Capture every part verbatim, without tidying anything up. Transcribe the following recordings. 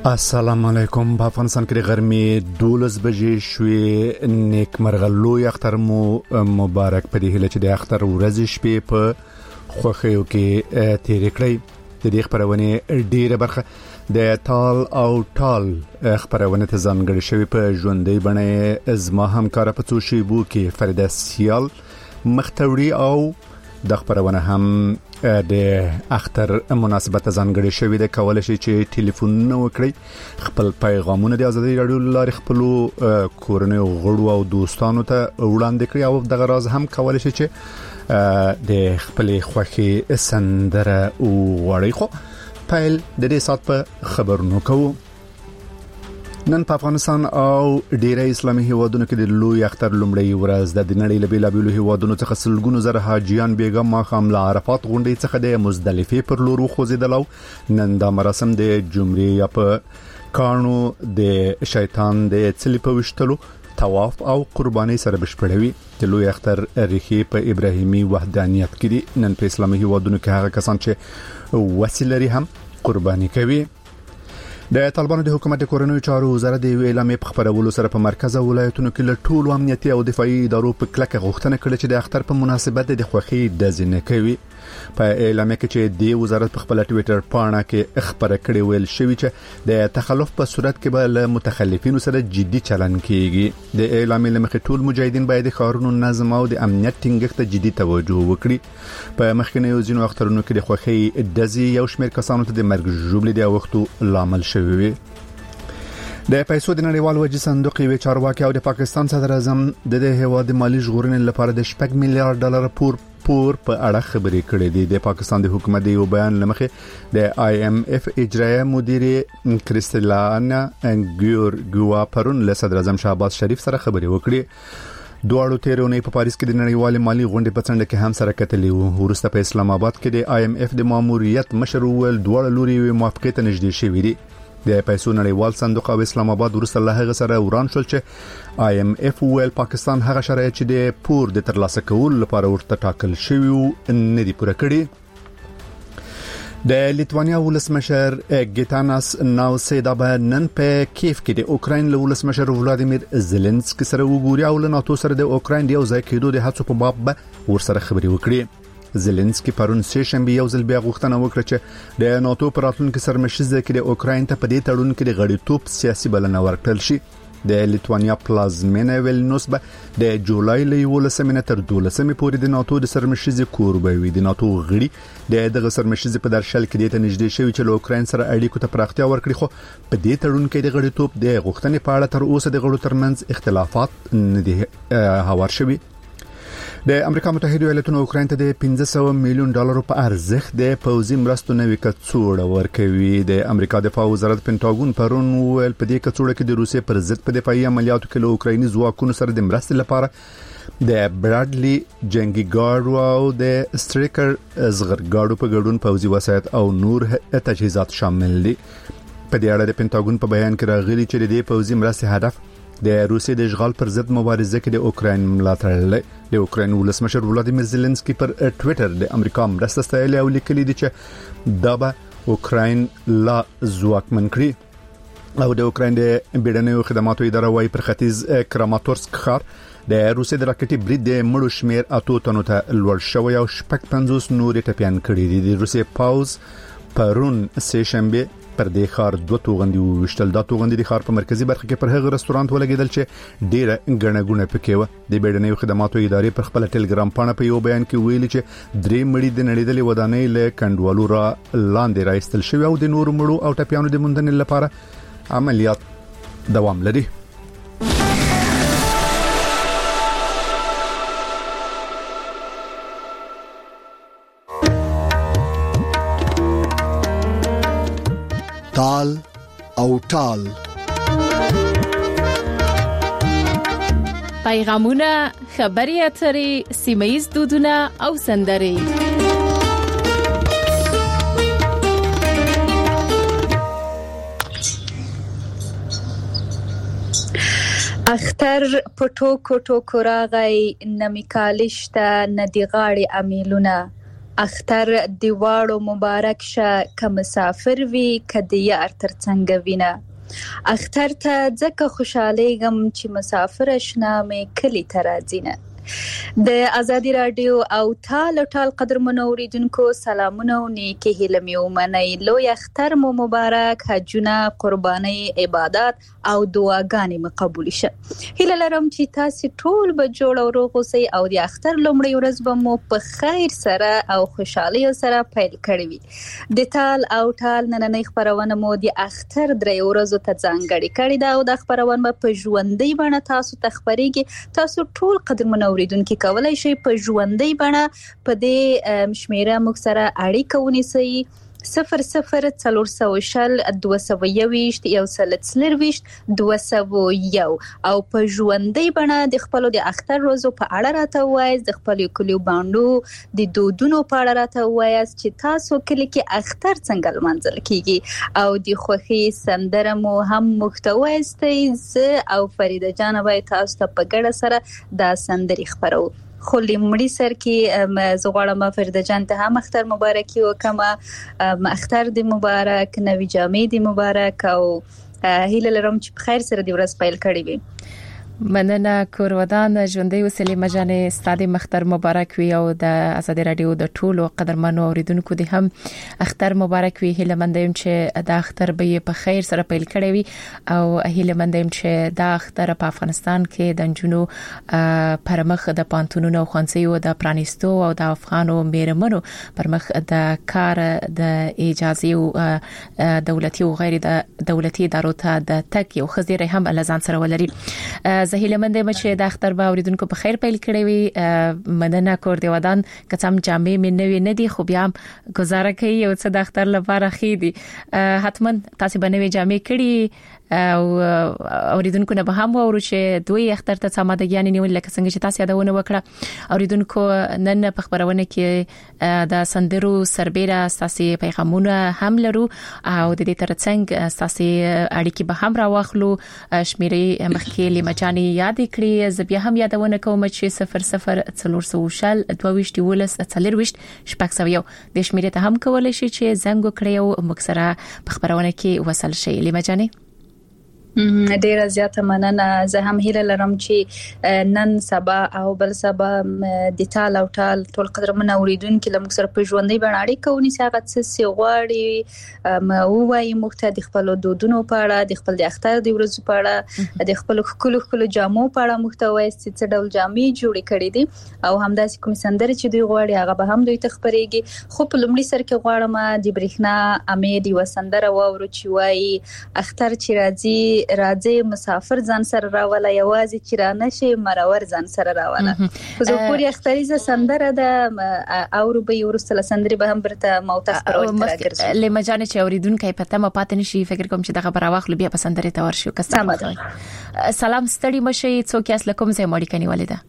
السلام علیکم. په افغانستان کې د غرمې دولس بجې شوې. نیک مرغلوی اختر مو مبارک. په دې هیله چې د اختر ورځې شپې په خوښیو کې تیر کړئ. د دې خبرونه ډیره برخه د تال او ټال خبرونه ته ځانګړې شوی په ژوندۍ بڼه زما همکار په څو شی بو کې فريده سیال مختوري او د خبرونه هم د اختر مناسبت ځانګړې شوی د کول شي چې ټلیفون نو وکړي خپل پیغامونه د ازادي رادیو لاري خپل کورنۍ غړو او دوستانو ته وړاندې کړي او د غراز هم کول شي چې د خپل خوخي سندره او وړي خو پیل د دې سات په خبرونو کوو. نن په افغانستان او ډیره اسلامي هیوادونو کې د لوی اختر لومړی ورځ د نړۍ له بیلابیلو هیوادونو څخه سلګونو زره حاجیان بیګم ماخام له عرفات غونډې څخه د مزدلفه پر لور خوځیدل. نن دا مراسم د جمعې یا په کانو د شیطان د څلی په وشتلو طواف او قرباني سره بشپړوي. د لوی اختر ریښې په ابراهیمي وحدانیت کې دي. نن په اسلامي هیوادونو کې هغه کسان چې وسیله هم قرباني کوي. د طالبانو د حکومت د کورنیو چارو وزارت د اعلامیې په خبرولو سره په مرکز او ولایتونو کې له ټولو امنیتي او دفاعي ادارو په کلکه غوښتنه کړې چې د اختر په مناسبت د خوښي دزنه کوي. په اعلامیه کې چې د وزارت په خپل ټوئیټر پاڼه کې خبره کړې ویل شوی چې د تخلف په صورت کې به له متخلفینو سره جدي چلن کیږي. د اعلامیې لمخې ټول مجاهدین باید د ښارونو نظم او د امنیت ټینګښت ته جدي توجه وکړي. په مخکنیو ځینو اخترونو کې د خوښي دزي یو شمېر کسانو ته د مرګ ژوبلې د وختو لامل شوی. د پیسو د نړیوال وجې صندوق یو چارواکي او د پاکستان صدر اعظم د دې هواد مالی ژغورنې لپاره د شپږ میلیارډ ډالر پور پور په اړه خبرې کړې دي. د پاکستان د حکومت د یو بیان لمخې د آی ایم اف اجرایه مدیر کریستلانا انګور ګوا پرون له صدر اعظم شهباز شریف سره خبرې وکړې. دوه تیرونې په پاریس کې د نړیوال مالی غونډې په څنډه کې هم سره کتلې وو. ورسته په اسلام آباد کې د آی ایم اف د ماموریت مشر ول دوه لوري موافقه ته نږدې شوې دي. د پیسو نړیوال صندوق او اسلام آباد ورسره له هغه سره وران شول چې آی ایم اف ویل پاکستان هغه شرایط چې د پور د ترلاسه کولو لپاره ورته ټاکل شوی نه دی پوره کړی. د لیتوانیا ولسمشر ګیتاناس ناوسیدا به نن په کیف کې د اوکراین له ولسمشر ولادیمیر زيلنسکي سره وګوري او له ناتو سره د اوکراین د یو ځای کېدو د هڅو په باب به ورسره خبرې وکړي. زيلنسکي پرون سه شنبه یو ځل بیا غوښتنه وکړه چې د ناتو پر راتلونکو سرمشيزه کې د اوکراین ته په دې تړون کې د غړیتوب سیاسي بلنه ورکړل شي. د لیتوانیا پلازمینه ویلنوس به د جولای له یولسمې تر دولسمې پورې د ناتو د سرمشيزه کوربه وي. د ناتو غړي د دغه سرمشيزه په درشل کې د نږدې شوی چې له اوکراین سره اړیکو ته پراختیا ورکړي. خو په دې تړون کې د غړیتوب د غوښتنې په اړه تر اوسه د غړو ترمنځ اختلافات نه دي هوار شوي. د امریکا متحده ایالاتونو اوکراین ته د پنځه سوه میلیون ډالر په ارزښت د پوځي مرستو نوې کڅوړه ورکوي. د امریکا دفاع وزارت پینټاګون پرون ویل په دې کڅوړه کې د روسیې پر ضد په دفاعي عملیاتو کې له اوکرایني ځواکونو سره د مرستې لپاره د برادلی جنگي ګاډو او د ستریکر زغرګاډو په ګډون پوځي وسایط او نور تجهیزات شامل دي. په دې اړه د پینټاګون په بیان کې راغلي چې د پوځي مرستې هدف د روسیې د اشغال پر ضد مبارزه کې د اوکراین ملاتړ لري. د اوکراین ولسمشر ولادیمیر زيلنسکي پر ټوئیټر د امریکا مرسته ستایلې او لیکلي دي چې دا به اوکراین لا ځواکمن کړي. او د اوکراین د بیړنیو خدماتو اداره وايي پر ختیځ کراماتورسک ښار د روسیې د راکټي برید د مړو شمیر اتو تنو ته لوړ شوی او شپږ پنځوس نورې ټپيان کړي دي. د روسیې پاوز پرون سه شنبه پر دې ښار دوه توغندي وشتل. دا توغندي د ښار په مرکزی برخه کې پر هغه رستورانت ولګیدل چې ډیره غنغونه پکې و. د بیړنیو خدماتو ادارې پر خپل ټلګرام پاڼه په یو بیان کې ویلي چې درې مړي د نړیدلې ودانۍ له کندوالو را لاندې راایستل شوی او د نور مړو او ټپيانو د موندنې لپاره عملیات دوام لري. تال او ټال پیغامونه، خبري اترې، سیمایي دودونه او سندرې. اختر پټو کوټو کوراغی نمیکالشته ندی غاړي امیلونه اختر دی واړو مبارک شه که مسافر وي که د یار تر څنګ وینه اختر ته ځکه خوشحالیږم چې مسافر اشنا مې کلی ته راځي نه د ازادي رادیو او ټال ټال قدرمنو اوریدونکو سلامونه او نیکی هیله مې ومنئ لوی اختر مو مبارک حجونه قرباني عبادت او دعاګانې مو قبول شه هیله لرم چې تاسو ټول به جوړ او روغ اوسئ او د اختر لومړی ورځ به مو په خیر سره او خوشحالي سره پیل کړی وي د ټال او ټال نننۍ خبرونه مو د اختر درې ورځو ته ځانګړې کړې ده او د خبرونه په ژوندۍ بڼه تاسو ته خبرېږي تاسو ټول قدرمنو اوریدونکو کولای شي په ژوندۍ بڼه په دې شمیره موږ سره اړیکه ونیسئ صفر صفر څلور سوه شل دوه سوه یوویشت یو سل څلرویشت دوه سوه یو او په ژوندۍ بڼه د خپلو د اختر ورځو په اړه راته ووایاست د خپلو کلیو باندو د دودونو په اړه راته ووایاست چې تاسو کلی کې اختر څنګه لمانځل کیږي او د خوښۍ سندره مو هم موږ ته ووایاستئ زه او فریده جان به تاسو ته په ګډه سره دا سندرې خپرو خو لمړی سر کې زه غواړم فریده جان ته هم اختر مبارکي وکم اختر دی مبارک نوی جامې دی مبارک او هیله لرم چې په خیر سره دی ورځ پیل کړی وي مننه کورودان ژوندۍ وسلې مجانې ستاسو مختر مبارک وي او د ازادي رادیو د ټولو قدرمنو اوریدونکو دي هم اختر مبارک وي هیله مندم چې د اختر به په خیر سره پیل کړی وي او هیله مندم چې د اختر په افغانستان کې د جنو پرمخ د پانتونونو خونسیو د پرانیستو او د افغانو میرمنو پرمخ د کار د اجازه او دولتي او غیر دولتي ادارو ته د تک یو خزيره هم لزان سره ولري زه هیله مند یم چې د اختر به اوریدونکو په خیر پیل کړی وي مننه کور دی ودان کڅم جامې مې نوې نه دي خو بیا گزاره کوي او څه د اختر لپاره خې دي حتما تاسو به نوې جامې کړی او اوریدونکو نه به هم ورو چې دوی اختر ته سمادګیان نیول لکه څنګه چې تاسو یادونه وکړه اوریدونکو نن په خبرونه کې د سندرو سربېره تاسو پیغامونه هم لرو او د دې ترڅنګ تاسو اړیکې به هم راوخلو شمیرې مخکې لمجاني یاد کړی ز بیا هم یادونه کوم چې صفر صفر څلور سوه شل دوه ویشت ولس څلرويشت شپږ سوه یو د شمیرې ته هم کولای شي چې زنګ وکړي او مکسره په خبرونه کې وصل شي لمجاني ډیره زیاته مننه زه هم هیله لرم چې نن سبا او بل سبا د ټال او ټال ټول قدرمن اوریدونکو لمغ سره په ژوندۍ باندې اړیکه ونیسي هغه څه سی غواړي مو وایي مخته د خپل دودونو په اړه د خپل د اختر د ورځو په اړه د خپل خلکو خلکو جامو په اړه محتوی څه ډول جامې جوړې کړې دي او همداسې کوم سندره چې دوی غواړي هغه به هم دوی ته خبرېږي خو په لومړي سر کې غواړم د برېښنا امید یو سندره واورو چې وایي اختر چې راځي راځي مسافر ځان سره راواله یوازې چې را نشي مرور ځان سره راواله خو زه پوری اختریزه سندره ده او به ورسله سندري به هم برته موته خبرول راګرځي لمجانه چې اوریدونکو پته ما پاتې نشي فکر کوم چې دغه براواخلو بیا په سندري ته ورشو کسان سلام ستړي مشي څوک یاس لکم زه مړی کني والده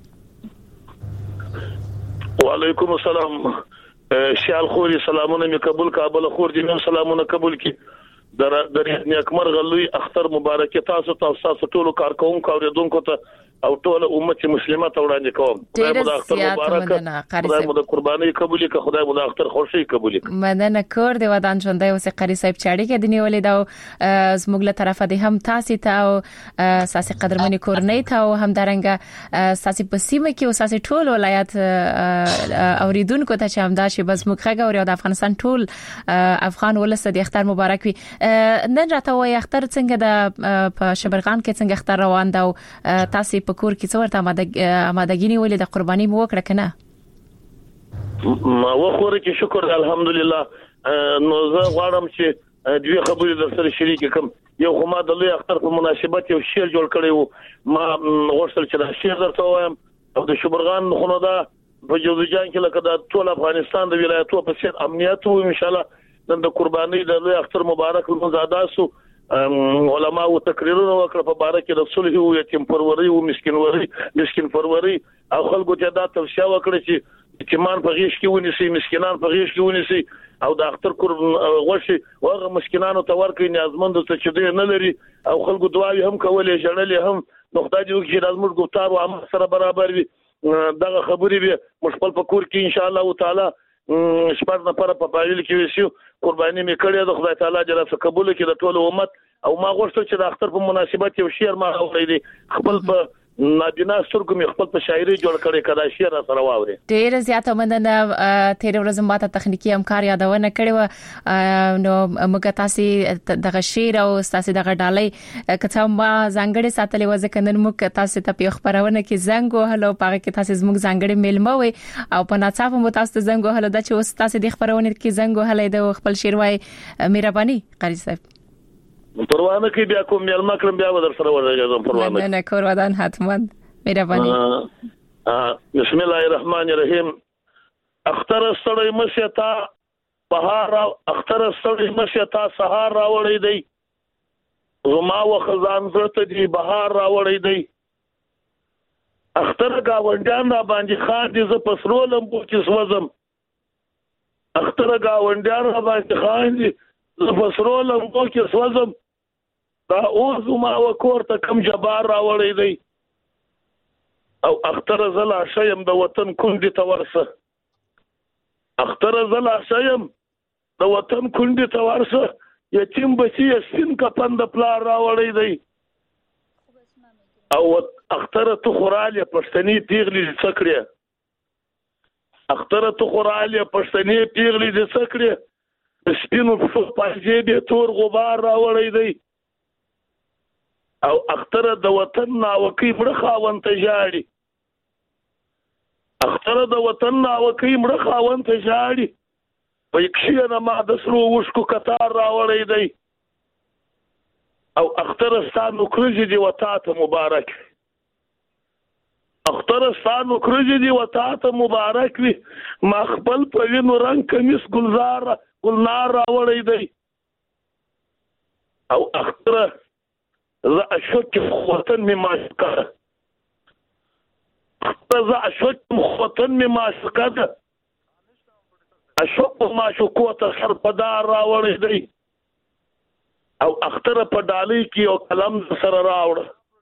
وعلیکم السلام شال خوري سلامونه می قبول کابل خور دي نو سلامونه قبول کی در در نیکمر غلوی اختر مبارک تاسو تاسو ټول کارکونکو اوریدونکو ته او ټول امت مسلمه ته وړاندې کوم خدای مو د اختر مبارک خدای مو د قرباني قبول کړي خدای مو د اختر خوشي قبول کړي مننه کور دی ودان ژوندۍ اوسه قاری صاحب چاړي کې د نیولې دا زموږ له طرفه دي هم تاسو ته او ساسي قدرمنې کورنۍ ته او هم درنګ ساسي پسیمه کې او ساسي ټول ولایت اوریدونکو ته چې هم دا شي بس مخغه او د افغانستان ټول افغان ولس د اختر مبارک وي نن راته وای اختر څنګه د په شبرغان کې څنګه اختر روان دا تاسو په کور کې څو ورته آمادګی نیولې د قرباني مو وکړه کنه ما وخوره کې شکر الحمدلله نو زه غواړم چې دوی خبرې در سره شریک کوم یو خو ما د لوی اختر په مناسبت یو شعر جوړ کړی وو ما غوښتل چې دا شعر درته وایم او د شبرغان خونه دا په جوزجان کې لکه د ټول افغانستان د ولایتونو په څیر امنیت وو ان شاء الله نن د قرباني د لوی اختر مبارک مزاداسو علماء او تقریرونه وکړه په باره کې د صلح او یتیم پروري او مسکینوري مسکین پروري او خلکو ته دا توصیه وکړه چې یتیمان په غیش کې ونیسي مسکینان په غیش کې ونیسي او د اختر کور غوښي هغه مسکینانو ته ورکړي نیازمند ته چې دوی نه لري او خلکو دعاوي هم کولې جړلې هم نقطه دی چې لازم ګفتار او عمل سره برابر وي دغه خبرې به مشپل په کور کې ان شاء الله تعالی شپږ نفر په پایل کې وشو قرباني مې کړې د خدای تعالی جل څخه قبول کړي د ټول امت او ما غوښتل چې د اختر په مناسبت یو شعر ما اورېدی خپل په نابینا سترګو مې خپل په شاعري جوړ کړی کدا شعر سره واوري. ډېر زیاته مننه. تیر ورځ ماته تخنیکی همکار یادونه کړې و نو موږ تاسو دغه شعر او تاسو دغه ډالۍ کته ما ځانګړي ساتلې و ځکه نن موږ تاسو ته په خبرونه کې زنګ وهلو پاره کې تاسو زموږ ځانګړي میلمه وي او په ناڅاپه مو تاسو زنګ وهلو د چې اوس تاسو د خبرونه کې زنګ وهلې د خپل شعر وای مهرباني قاری صاحب پروانه کې بیا کوم مېلمه کړم بیا ودر سره ورغلم پروانه نه نه کور ودان حتما مهرباني. بسم الله الرحمن الرحیم. اختر سړی مشتا بهار اختر سړی مشتا سهار راوړی دی زما وخزان زړه دی بهار راوړی دی اختر گاونډیان را باندې خان دي ز پسرولم په کې سوزم اختر گاونډیان را باندې خان دي ز پسرولم په کې سوزم دا اوس ما وکور ته کم جبار راوړی دی او اختر زلا شیم د وطن کندې ته ورسه اختر زلا شیم د وطن کندې ته ورسه یتیم بچی سپین کپن د پلار راوړی دی او اختر تو خوراله پښتني پیغلي څکړه اختر تو خوراله پښتني پیغلي څکړه سپینو په پاجې به تور غبار راوړی دی او اختر د وطن ناوکی مړه خاون ته جاړي اختر د وطن ناوکی مړه خاون ته جاړي په یکشینه ما د سرو وشکو کتار راوړی دی او اختر ستانو کرجی دی وتا ته مبارک اختر ستانو کرجی دی وتا ته مبارک وي ما خپل په وینو رنگ کمیس ګلزار ګلنار راوړی دی او اختر ز اشک وطن می معشوقه ز اشک وطن می معشوقه اشک معشوقه ته سر پدار راوړی دی او اختر په ډالۍ کې او قلم سره راوړ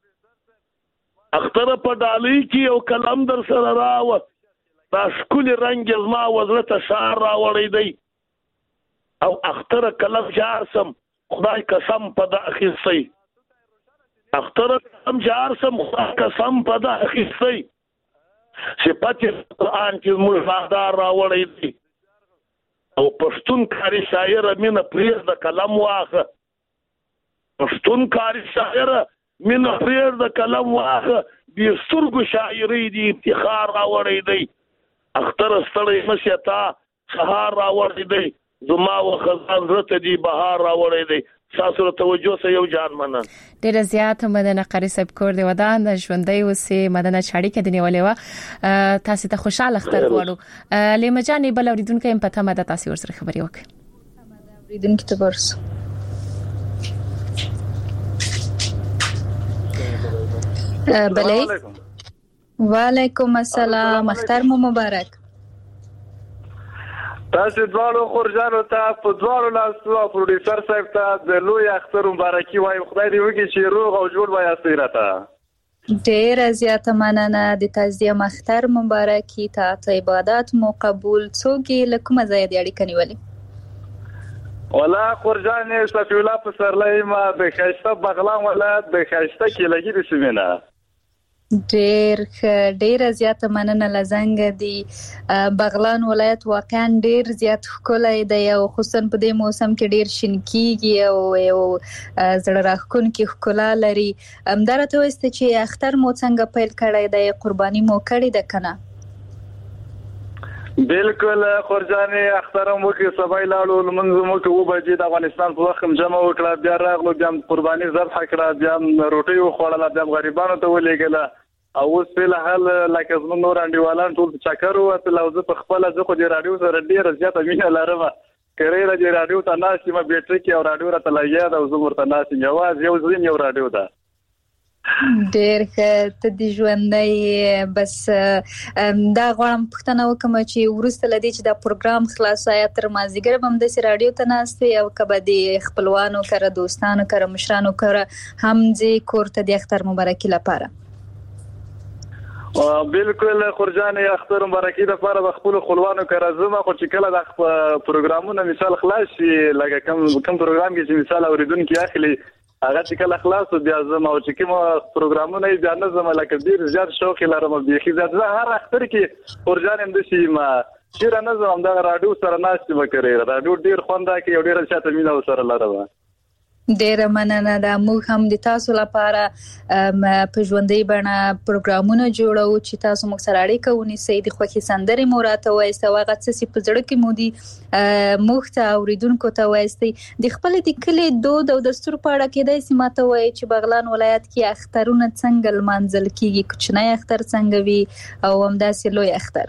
اختر په ډالۍ کې او قلم در سره راوړ دا شکل رنگ زما وزړه ته شار راوړی دی او اختر قلم جار سم خدای قسم په د اخیستی اختر قلم جار سم خدای قسم په د اخیستی صفات قرآن کې مشاهدار راوړی دی او پښتون کاری شاعر مینه پرېز د قلم واخه پښتون کاری شاعر مینه پرېز د قلم واخه د سترګو شاعري دی افتخار راوړی دی اختر ستړی مشتا سهار راوړی دی زما وخزان زړه دی بهار راوړی دی تاسو ته توجه سه یو جان منن ډیر زیات مدنه قاری صاحب کور دی ودان د ژوندۍ وسه مدنه چاړي کې دی نیولې و تاسو ته خوشاله اختر غواړو لیمه جان بل اوریدونکو هم پته مده تاسو ورسره خبري وکړه اوریدونکو ته ورس بله وعلیکم السلام اختر مو مبارک تاسو دوالو خورجانو ته په دوالو لاسو پروډوسر صاحب ته د لوی اختر مبارکي وایم خدای دې وکړي چې روغ او جوړ وای اسیرته ډیر زیاته مننه د تاسو اختر مبارکي ته عبادت مو قبول څوګي لکه مزه دې اړیکه نیولې ولا خورجانې صفی الله په سرلای ما د خشته بغلان ولایت د خشته کې لګي د سیمینه ډیر ډیر زیاته مننه لزنګ دی بغلان ولایت واقعا ډیر زیات ښکلی دی او خصوصا په دې موسم کې ډیر شین کیږي او یو زړه راښکونکي ښکلا لري همدارته وایسته چې اختر مو څنګه پیل کړی دی قرباني مو کړې ده کنه بالکل خورجانې اختر مو کې سبای لاړو لمنځ مو کې و بجې د افغانستان په وخت جمع وکړه بیا راغلو بیا قرباني ذبح کړه بیا روټي وخوړله بیا غریبانو ته ولېږله او اوس په لحال لکه زموږ نور انډیوالان ټول چکر وته لوزه په خپل ځکه د رادیو سره ډیر زیاته مینه لرم کړي را د رادیو ته ناس ما بیټری کې او رادیو را ته لګیا دا زموږ ته ناس یواز یو ځین یو رادیو ده ډیر ته د ژوندۍ بس دا غواړم پښتنه وکم چې ورسته لدی چې دا پروګرام خلاص آیا تر مازیګر بم د رادیو ته ناستي او کبه د خپلوانو کړه دوستانو کړه مشرانو کړه هم دې کورته د اختر مبارکي لپاره بالکل خورجان اختر مبارکي د لپاره د خپل خپلوانو کرازمه خو چې کله د پروګرامونو مثال خلاص شي لکه کوم کوم پروګرام کې چې مثال اوریدونکو اخلي هغه چې کله خلاص بیا زما او چې کوم پروګرامونه یې ځان زما لکه ډیر زیات شوق لرم بيخي زیات هر اختر کې خورجان هم د شي ما چیرې نه زم د رادیو سره ناشته وکړي رادیو ډیر خوانده کې یو ډیر شاته مینه سره لرم ډیر مننه د موږ هم د تاسو لپاره په ژوندۍ بڼه پروګرامونه جوړو چې تاسو موږ سره اړیکه ونیسئ د خوښي سندرې موراته وایسته واغه څه په زړه کې مودي موږ ته اوریدونکو ته وایستي د خپل د کلی دود او دستور په اړه کې د سیماته وای چې بغلان ولایت کې اخترونه څنګه لمانځل کیږي کوچنی اختر څنګه وي او همداسې لوی اختر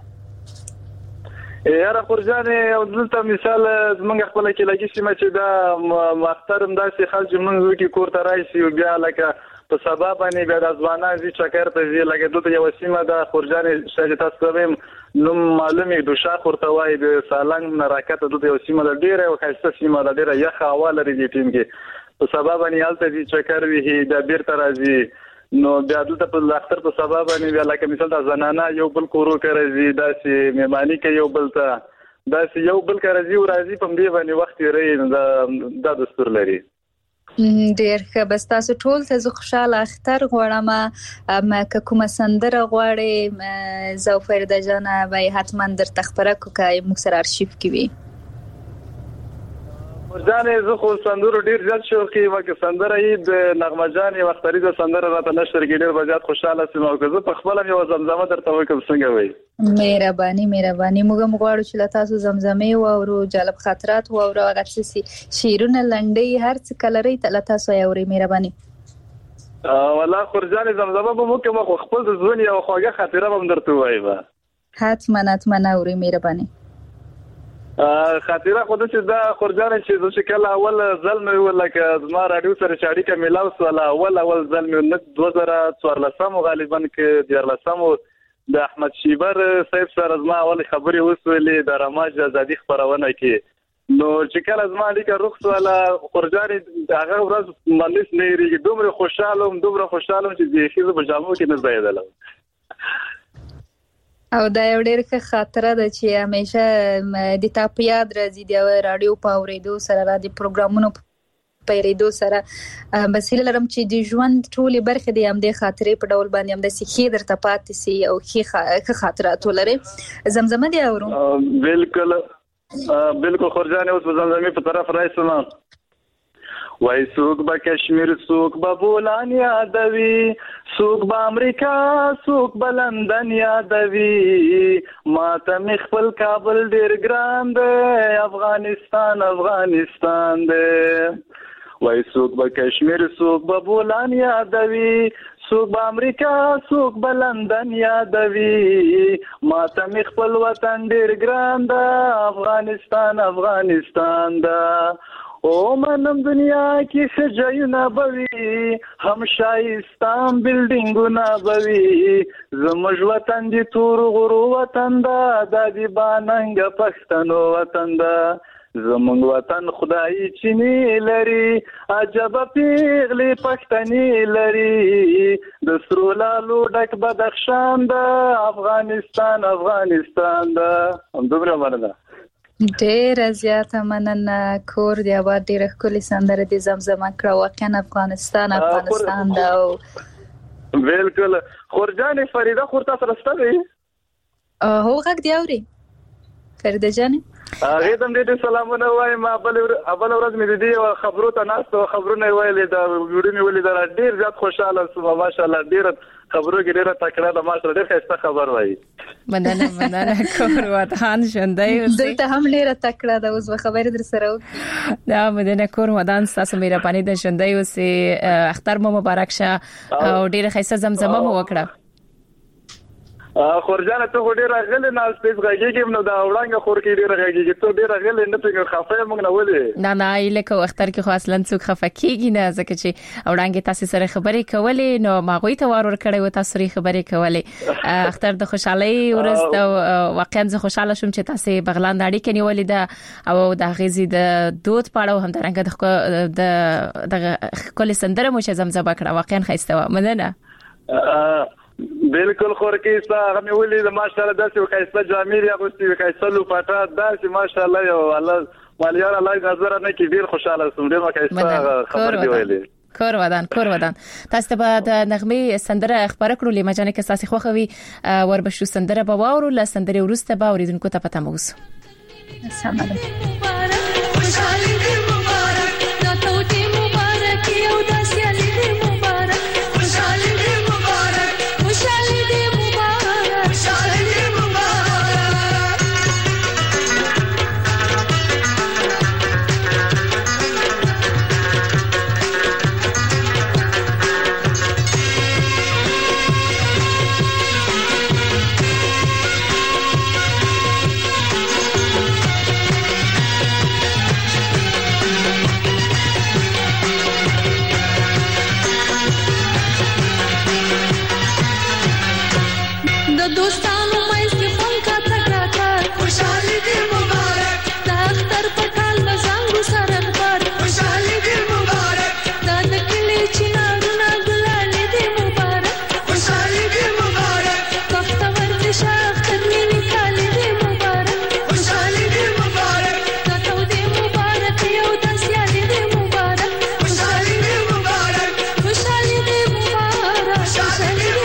یاره خورجان او دلته مثال زمونږ خپل کې لګی سیمه چې دا محترم داسې خلک موږ کې کور ته راشي او بیا لکه په سبا باندې بیا د ځوانان چې چکر ته ځي لکه دلته یو سیمه د خورجان شاید تاسو هم نو معلومه د شاه خورته وای د سالنګ نه راکته دلته یو سیمه د ډیره او خاصه سیمه د ډیره یخ هوا لري د ټیم کې په سبا باندې حالت دي چکر وی د بیرته راځي نو بیا دلته په اختر په سبا باندې بیا لکه مثال د زنانه یو بل کورو کوي داسې میمانی کې یو بل ته داسې یو بل کوي او راځي په دې باندې وخت یې د دستور لري ډیر ښه بس تاسو ټول ته خوشاله اختر غواړم ما کومه سندره غواړي زو فرده جان وای حتما در تخبره کوکای موږ سره ارشیف کې وي ځانې زه خو سندرو ډیر زیات شوقي وکه سندره یې د نغمه جان یو وختري د سندره راته نشر کې ډیر بجات خوشاله سم او زه په خپل یو زمزمه درته وکم څنګه وای مهرباني مهرباني موږ مغواړو چې لا تاسو زمزمه او ورو جالب خاطرات او ورو غڅسي شیرونه لنډي هر څه کلري ته تاسو یې اوري مهرباني والله خورجان زمزمه به مو کوم خپل د ځون یو خوږه خاطره هم درته وایم حتما حتما اوري مهرباني خاطره خو د چې دا خورجان چې د شکل اول ظلم ولکه زما رادیو سره شاړی کې ملاو سو اول اول ظلم نه دوه زره څوارلسم غالبا کې دیارلسم د احمد شیبر صاحب سره زما اول خبري وسولې د رماج ازادي خبرونه کې نو چې کله زما لیکه رخ سواله خورجان هغه ورځ مليس نه ریږي دومره خوشاله دومره خوشاله چې د خېزه په جامو کې نه ځایدل او دا یو ډېر ښه خاطره ده چې همیشه د تا په یاد راځي د رادیو په اورېدو سره را دي پروګرامونو په اورېدو سره بس هیله لرم چې د ژوند ټولې برخې د همدې خاطرې په ډول باندې همداسې ښې درته پاتې سي او ښې خاطرات ولري زمزمه دې اورو بالکل بالکل خورجان اوس زمزمه په طرف راځم وای سوق با کشمیر سوق با بولان یادوي سوق با امریکا سوق با لندن یادوي ما ته مخفل کابل ډیر ګران دی افغانستان افغانستان دی وای سوق با کشمیر سوق با بولان یادوي سوق با امریکا سوق با لندن یادوي ما ته مخفل وطن ډیر ګران دی افغانستان افغانستان دی او منم دنیا کې سجایونه بوي هم شایستان بلډینګونه بوي زموږ وطن دي تور غرو وطن دا د دې باننګ پښتنو وطن دا زموږ وطن خدای چینی لري عجب پیغلی پښتنی لري د سرو لالو ډک بدخشان دا افغانستان افغانستان دا هم دومره مننه ډېر زیاته مننه کور دی آباد ډېر ښکلې سندره دې زمزمه کړه واقعا افغانستان افغانستان دا بالکل خورجان فریده خورته سره ستوي هو غږ دی اوري فریده جان هغه دم دې سلامونه وایم ابل ابل ورځ مې دې خبرو ته ناست خبرونه ویلې دا ویډیو مې ولې دا ډېر زیات خوشاله سم ماشاءالله ډېر خبرو کې ډېر تکړه د ماشاءالله ډېر ښه خبر وایي مننه مننه کور ودان ژوندۍ اوسې دلته هم ډېر تکړه ده اوس خبرې در سره وکړي دا مننه کور ودان تاسو مهرباني د ژوندۍ اوسې اختر مو مبارک شه او ډېر ښه زمزمه مو وکړه خورجانه ته ډېر غلې نه سپیس غږیږم نو دا وړاندې خور کې ډېر غږیږي ته ډېر غلې نه پېږه خفه موږ نه ولې نه نه ایله کو اختر کې خو اصلا څوک خفه کیږي نه ځکه چې وړاندې تاسو سره خبرې کولې نو ما غوي ته ور کړې و تاسو سره خبرې کولې اختر د خوشحالي ورځ او واقعا زه خوشاله شوم چې تاسو بغلان د اړیکې نیولې ده او د غزي د دود پاړو هم درنګ د د کل سندره مو چې زمزمه کړه واقعا خسته و مننه بالکل خورکیستا هغه ولې د ماشاءالله داسې وکایسته جامې یا غوستي وکایسته لو پټه داسې ماشاءالله یو الله مالیار الله نظر نه کې ډیر خوشاله سوم ډیر وکایسته خبر دی ویلې کور ودان کور ودان تاسو به د نغمه سندره خبر کړو لې مجانه کې اساسي خوخوي وربشو سندره به واورو ل سندره ورسته به اوریدونکو ته پته موس السلام علیکم خوشالي دې مبارک دا ته دې مبارک یو داسې علي دې مبارک خوشالي دې مبارک خوشالي دې مبارک خوشالي دې دوستانو مې سپم کا تکرا کار خوشالي دې مبارک دا اختر پټال بزنګ سره پر خوشالي دې مبارک دا د کلی چنارونه ګلالي دې مبارک خوشالي دې مبارک بختور دې شاخ تدمي نکالي دې مبارک خوشالي دې مبارک دا ته دې مبارک یو داسې علي دې مبارک خوشالي دې مبارک خوشالي دې مبارک خوشالي دې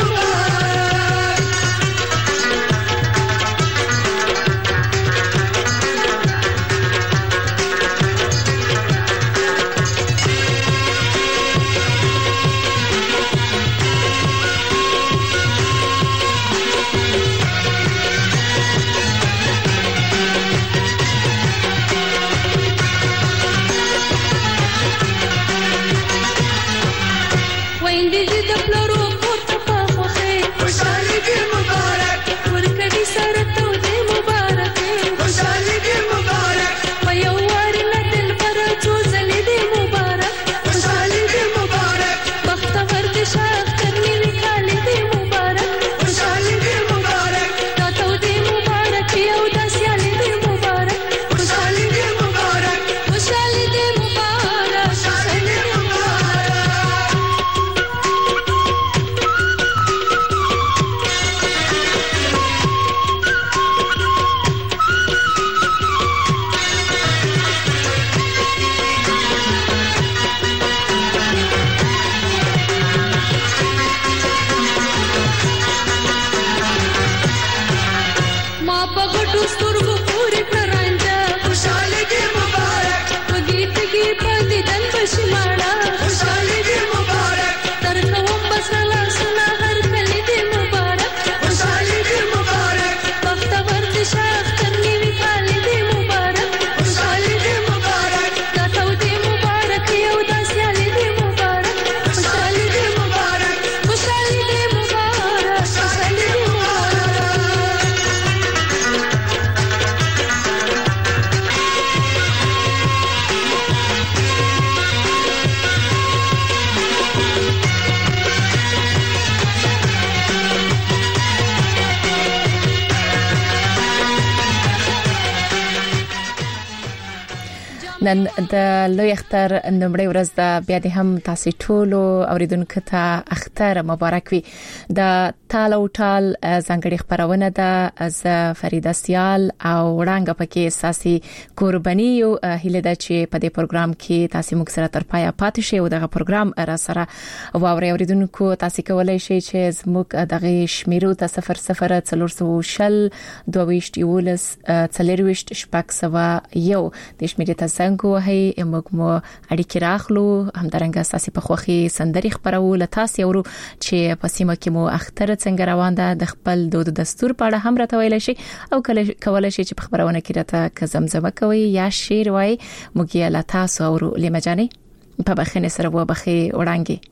نن د لوی اختر نمبر ورځ د بیا د هم تاسو ټولو اوریدونکو ته اختر مبارک وي د تالو ټال زنګړي خبرونه ده از فریده سیال او وړاندې پکې اساسي قرباني یو هله د چې په دې پروګرام کې تاسو موږ سره تر پایا پاتې شئ او دغه پروګرام را سره واوري اوریدونکو تاسو کولای شئ چې زموږ دغه شمیرو ته صفر صفر څلور شل دوه ویشت یولس څلرويشت شپږ سوا یو د شمیرې ته څنګه وهي موږ مو اړیکې راخلو همدارنګه اساسي په خوخي سندري خبرول تاسو یو چې په سیمه کې مو اختر څنګه روان ده د خپل دود دستور په اړه هم راته ویل شي او کولای شي چې په خبرونه کې راته کزمزمه کوي یا شعر وای موږ یې لا تاسو او لمجاني په بخنه سره و بخي وړانګي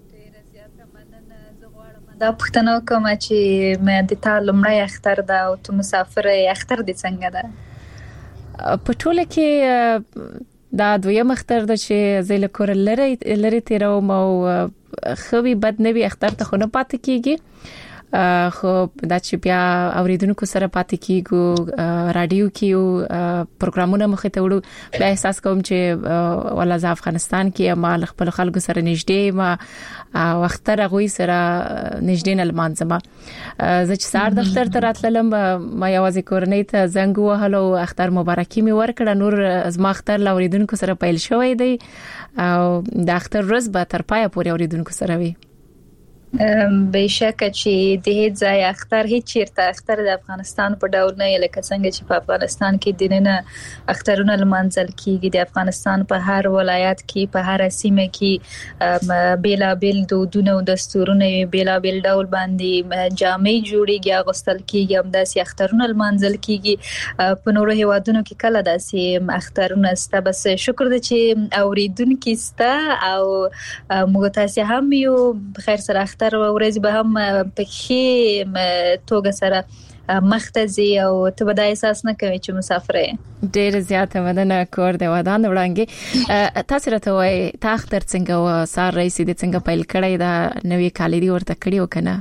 دا پښتنو کوم چې مې د تا لمړی اختر ده او ته مسافر اختر دي څنګه ده په ټوله کې دا دویم اختر د چې زیل کور لری لری تیرو مو خوي بد نوي اختر ته خونه پات کیږي خو دا چې بیا اوریدونکو سره پاتې کیږو رادیو کیو پروګرامونه مخې ته وړو بیا احساس کوم چې ولازم افغانستان کې ما خپل خلکو سره نږدې ما وختره غوي سره نږدې نه لمانځم زه چې سار دفتر ته راتلم ما یوازې کورنۍ ته زنګ وهلو اختر مبارکي می ورکړه نور زما اختر اوریدونکو سره پیل شوی دی او د اختر ورځ به تر پایه پورې اوریدونکو سره وي بهشکه چې د هیڅ ځای اختر هیڅ چیرته اختر د افغانستان په ډول نه لکه څنګه چې په افغانستان کې دینه اخترونه لمانځل کیږي د افغانستان په هر ولایت کې په هر سیمه کې بیلا بیل دودونه او دستورونه بیلا بیل ډول باندې جامې جوړیږي اغوستل کیږي هم داسې اخترونه لمانځل کیږي په نورو هیوادونو کې کله داسې اخترونه ستا بس شکر دې چې اوریدونکو ستا او موږ تاسو هم یو بخیر سره تر ورځ به هم په کې توګه سره مختزي او ته به د احساس نه کوي چې مسافر یې ډېر زیاته مدنه کور دی ودان وړاندې تاسو راته وای تا اختر څنګه و سار رئیس دې څنګه پیل کړی دا نوې کال دی ورته کړی وکنه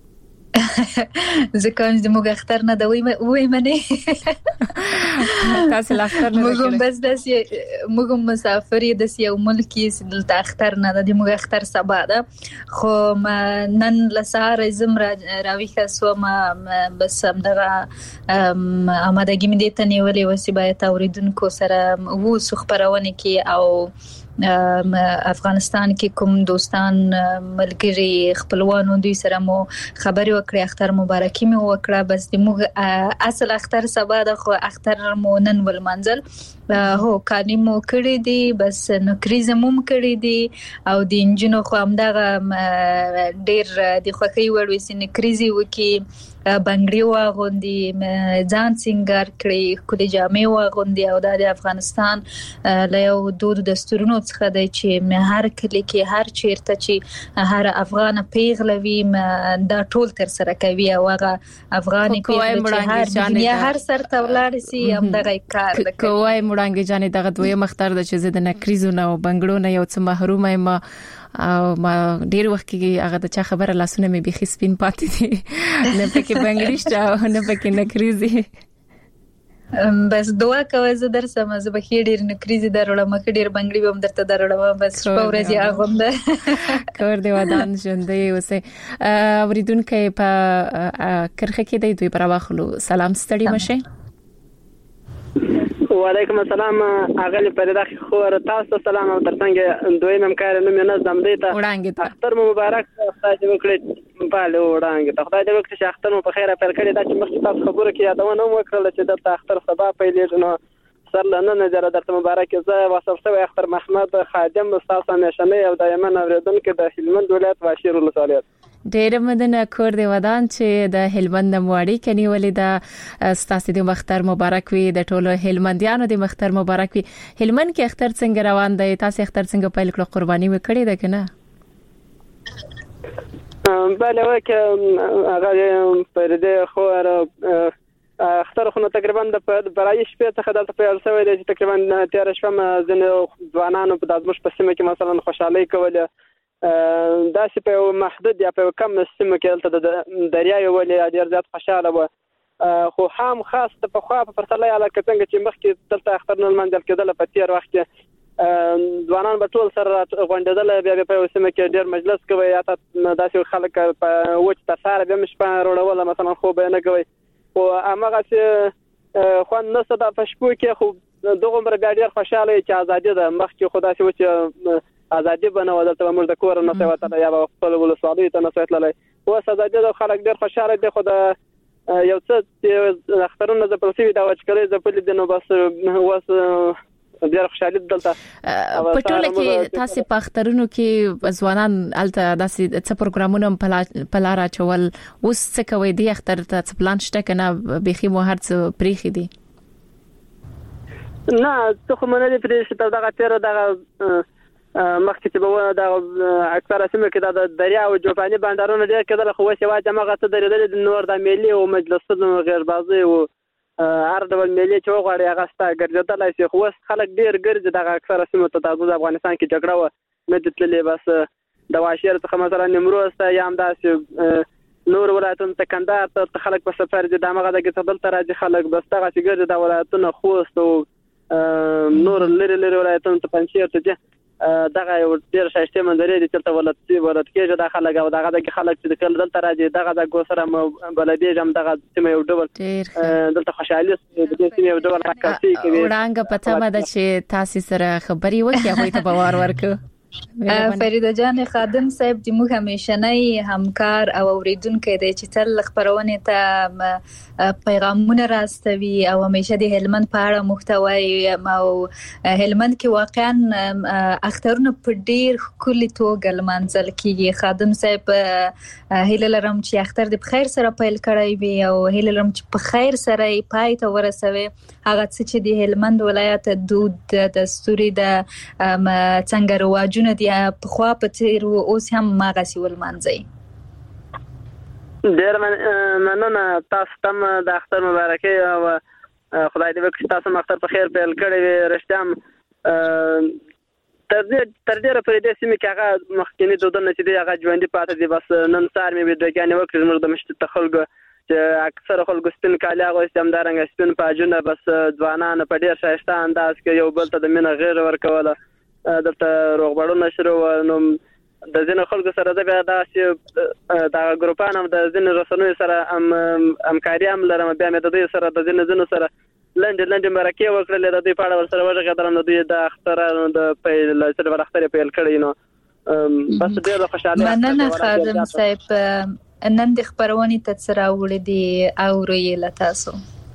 ځکه چې موږ اختر نه دوی وای منه تاسو اختر نه موږ بس داسې موږ مسافر یې د یو ملکی دلته اختر نه د موږ اختر سبا ده خو نن لسار زم راويخه سو ما بس همدغه امادګی مې دې ته نیولې وسی باید اوریدونکو سره وو سو خبرونه کې او افغانستان کې کوم دوستان ملګری خپلوانو دوی سره مو خبري وکړې اختر مبارکي مې وکړه بس د موږ اصل اختر سبا د خو اختر مو نن ول منزل هو کانی مو کړی دی بس نکریز مو کړی دی او د انجنونو خو همدغه ډیر د خوخي وړوي سن نکریزي وکي بنگړی واغوندي ځان سنگار کړی کله جامې واغوندي او د افغانستان له یو دود دستورونو څخه دی چې هر کلی کې هر چیرته چې هر افغان پیغلوي دا ټول تر سره کوي او هغه افغاني پیغلې هر دنیا هر سر ته ولاړ سي هم دغه کار کوي مړانګې جانې دغه دوی مختار د چې زده نکریزونه او بنگړو نه یو څه محرومه ما او ما ډیر وخت کې هغه د چا خبره لاسونه مې بيخي سپین پاتې دي نه پکې بنگړیشته او نه پکې نکریزي بس دعا کوي زه درسم زه به ډیر نکریزي دروړم مخ ډیر بنگړي به درته دروړم بس په ورځي اغونده کور دی ودان ژوندې اوسه اوریدونکو په کرخه کې دی دوی پر واخلو سلام ستړي مشه وعلیکم السلام اغلی پرداخ خور تاسو سلام او ترڅنګ دوی ممکار نو مې نظم دی ته اختر مبارک خدای دې وکړي په له وړاندې ته خدای دې وکړي چې اختر مو په خیره پیل کړی دا چې مخکې تاسو خبره کې یادونه وکړه چې د اختر سبا پیلېږي نو سر لنه نظر درته مبارک زه واسف سوی اختر محمد خادم استاد نشنه او دایمن اوریدونکو د هلمند ولایت واشیر ولسوالیت ډېر مدنه کور دی ودان چې د هلمند موړی کني ولې د ستاسو د مختر مبارک وي د ټولو هلمندیانو د مختر مبارک وي هلمند کې اختر څنګه روان دی تاسو اختر څنګه پیل کړو قرباني وکړی ده کنه بله وکه هغه پر دې خو اختر خو تقریبا د برای شپې څخه دلته پیل شوی دی چې تقریبا تیر شپه ځنه ځوانانو په دازمش په سیمه کې مثلا خوشحالي کوله دا چې په محدود یا په کم سیمه کې دلته د دریای ولې ډیر زیات خوشاله و خو هم خاص په خوا په پرتله علاقه څنګه چې مخکې دلته اختر نه منځل کېدل په تیر وخت کې ځوانان به ټول سره غونډېدل بیا په سیمه کې ډیر مجلس کوي یا داسې خلک په وچ تر سره به مش په وروړول مثلا خو به نه کوي او هغه چې خو نه صدا په شپو کې خو دغه مر بیا ډیر خوشاله چې ازادي ده مخکې خدا سي چې ازادي بنو دلته موږ د کور نه سوته یا خپل ولسوالۍ ته نه سوتلای او ازادي د خلک ډیر خوشاله دي خو د یو څه اخترونه د پرسیوي دا وچکري د په دې نو بس وس ډیر خوشاله دلته په ټوله کې تاسو په اخترونو کې ځوانان الته داسې څه پروګرامونه په لار اچول اوس څه کوي دی اختر ته پلان شته کنه بيخي مو هرڅ پریخي دي نه څه خو منلې پرې چې دغه تیر دغه مخکې چې به د اکثره سیمه کې د دریا او جوپاني بندرونو ډېر کېدل خو اوس یوازې هماغه څه درېدل د نور د ملي او مجلسونو غیربازي او هر ډول ملي چې وغواړي هغه ستا ګرځېدلی شي خو اوس خلک ډېر ګرځي دغه اکثره سیمو ته د افغانستان کې جګړه وه نه دي تللې بس د واشیر څخه مثلا نیمروز ته یا همداسې نور ولایتونو ته کندهار ته خلک په سفر دي دغه د کې تبل تر راځي خلک بس دغه چې ګرځي د ولایتونو خوست او نور لري لري ولایتونو ته پنځیر ته دي دغه یو ډیر شایسته منظرې دي چې ولادت ولادت کې د خلک او دغه د خلک چې کله دلته راځي دغه د ګوسره بلدي جام دغه سیمه یو ډول دلته خوشحالي د دې سیمه یو ډول راکاسي کوي وړاندې پته مده چې تاسو سره خبري وکړي هغه ته باور ورکړو فریده جان خادم صاحب د موږ همیشنۍ همکار او اوریدونکو دی چې تل خبرونه ته پیغامونه راستوي او همیشه د هلمند په اړه محتوای او هلمند کې واقعا اخترونه په ډیر کلی توګه لمانځل کیږي. خادم صاحب هیله لرم چې اختر د خیر سره پیل کړی وي او هیله لرم چې په خیر سره پای ته ورسوي هغه څه چې د هلمند ولایت دود دستوري د څنګه رواج جون دی په خوا په تیر اوس هم ماغسي ولمانځي. ډیر مننه تاسو ته د اختر مبارکي او خدای دې وکړي تاسو اختر په خیر پیل کړی وي. رښتیام تر دې تر دې په دې سیمه کې هغه مخکینی دودونه چې دی هغه ژوندۍ پاتې دي بس نن سار مې ویډیوګانې وکړې موږ د مشت تخلګ چې اکثر خلکو سپین کالي اغوستي همدارنګه سپین پاجونه بس ځوانان په ډیر شایسته انداز کې یو بل ته د مینه غیر ورکوله دلته روغبړونه شروع نو د ځینو خلکو سره د بیا داسې د ګروپان هم د ځینو رسنیو سره هم همکاري هم لرم بیا مې د دوی سره د ځینو ځینو سره لنډې لنډې مرکې وکړلې د دوی په اړه ورسره وغږېدلم د دوی د اخترانو د پیل چې د اختر پیل کړی نو بس ډېر خوشاله مننه خادم صاحب نن د خبرونې ته سره وړي دي او روي لتاسو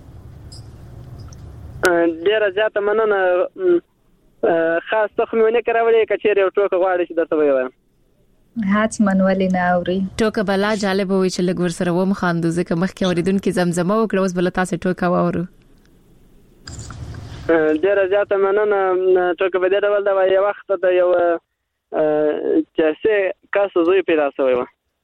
ډېر زیاته مننه خاص تخمونه کراولې کچېر یو ټوک غواړي چې درته وایم هات منولې نه اوري ټوک بلا جالب وي چې لګور سره و مخاندو ځکه مخکې اوریدونکو زمزمه وکړه اوس بل تاسو ټوک واورو ډېر زیاته مننه ټوک به دا ول دا یو وخت د یو چې څه کاسو زوی پیدا شوی و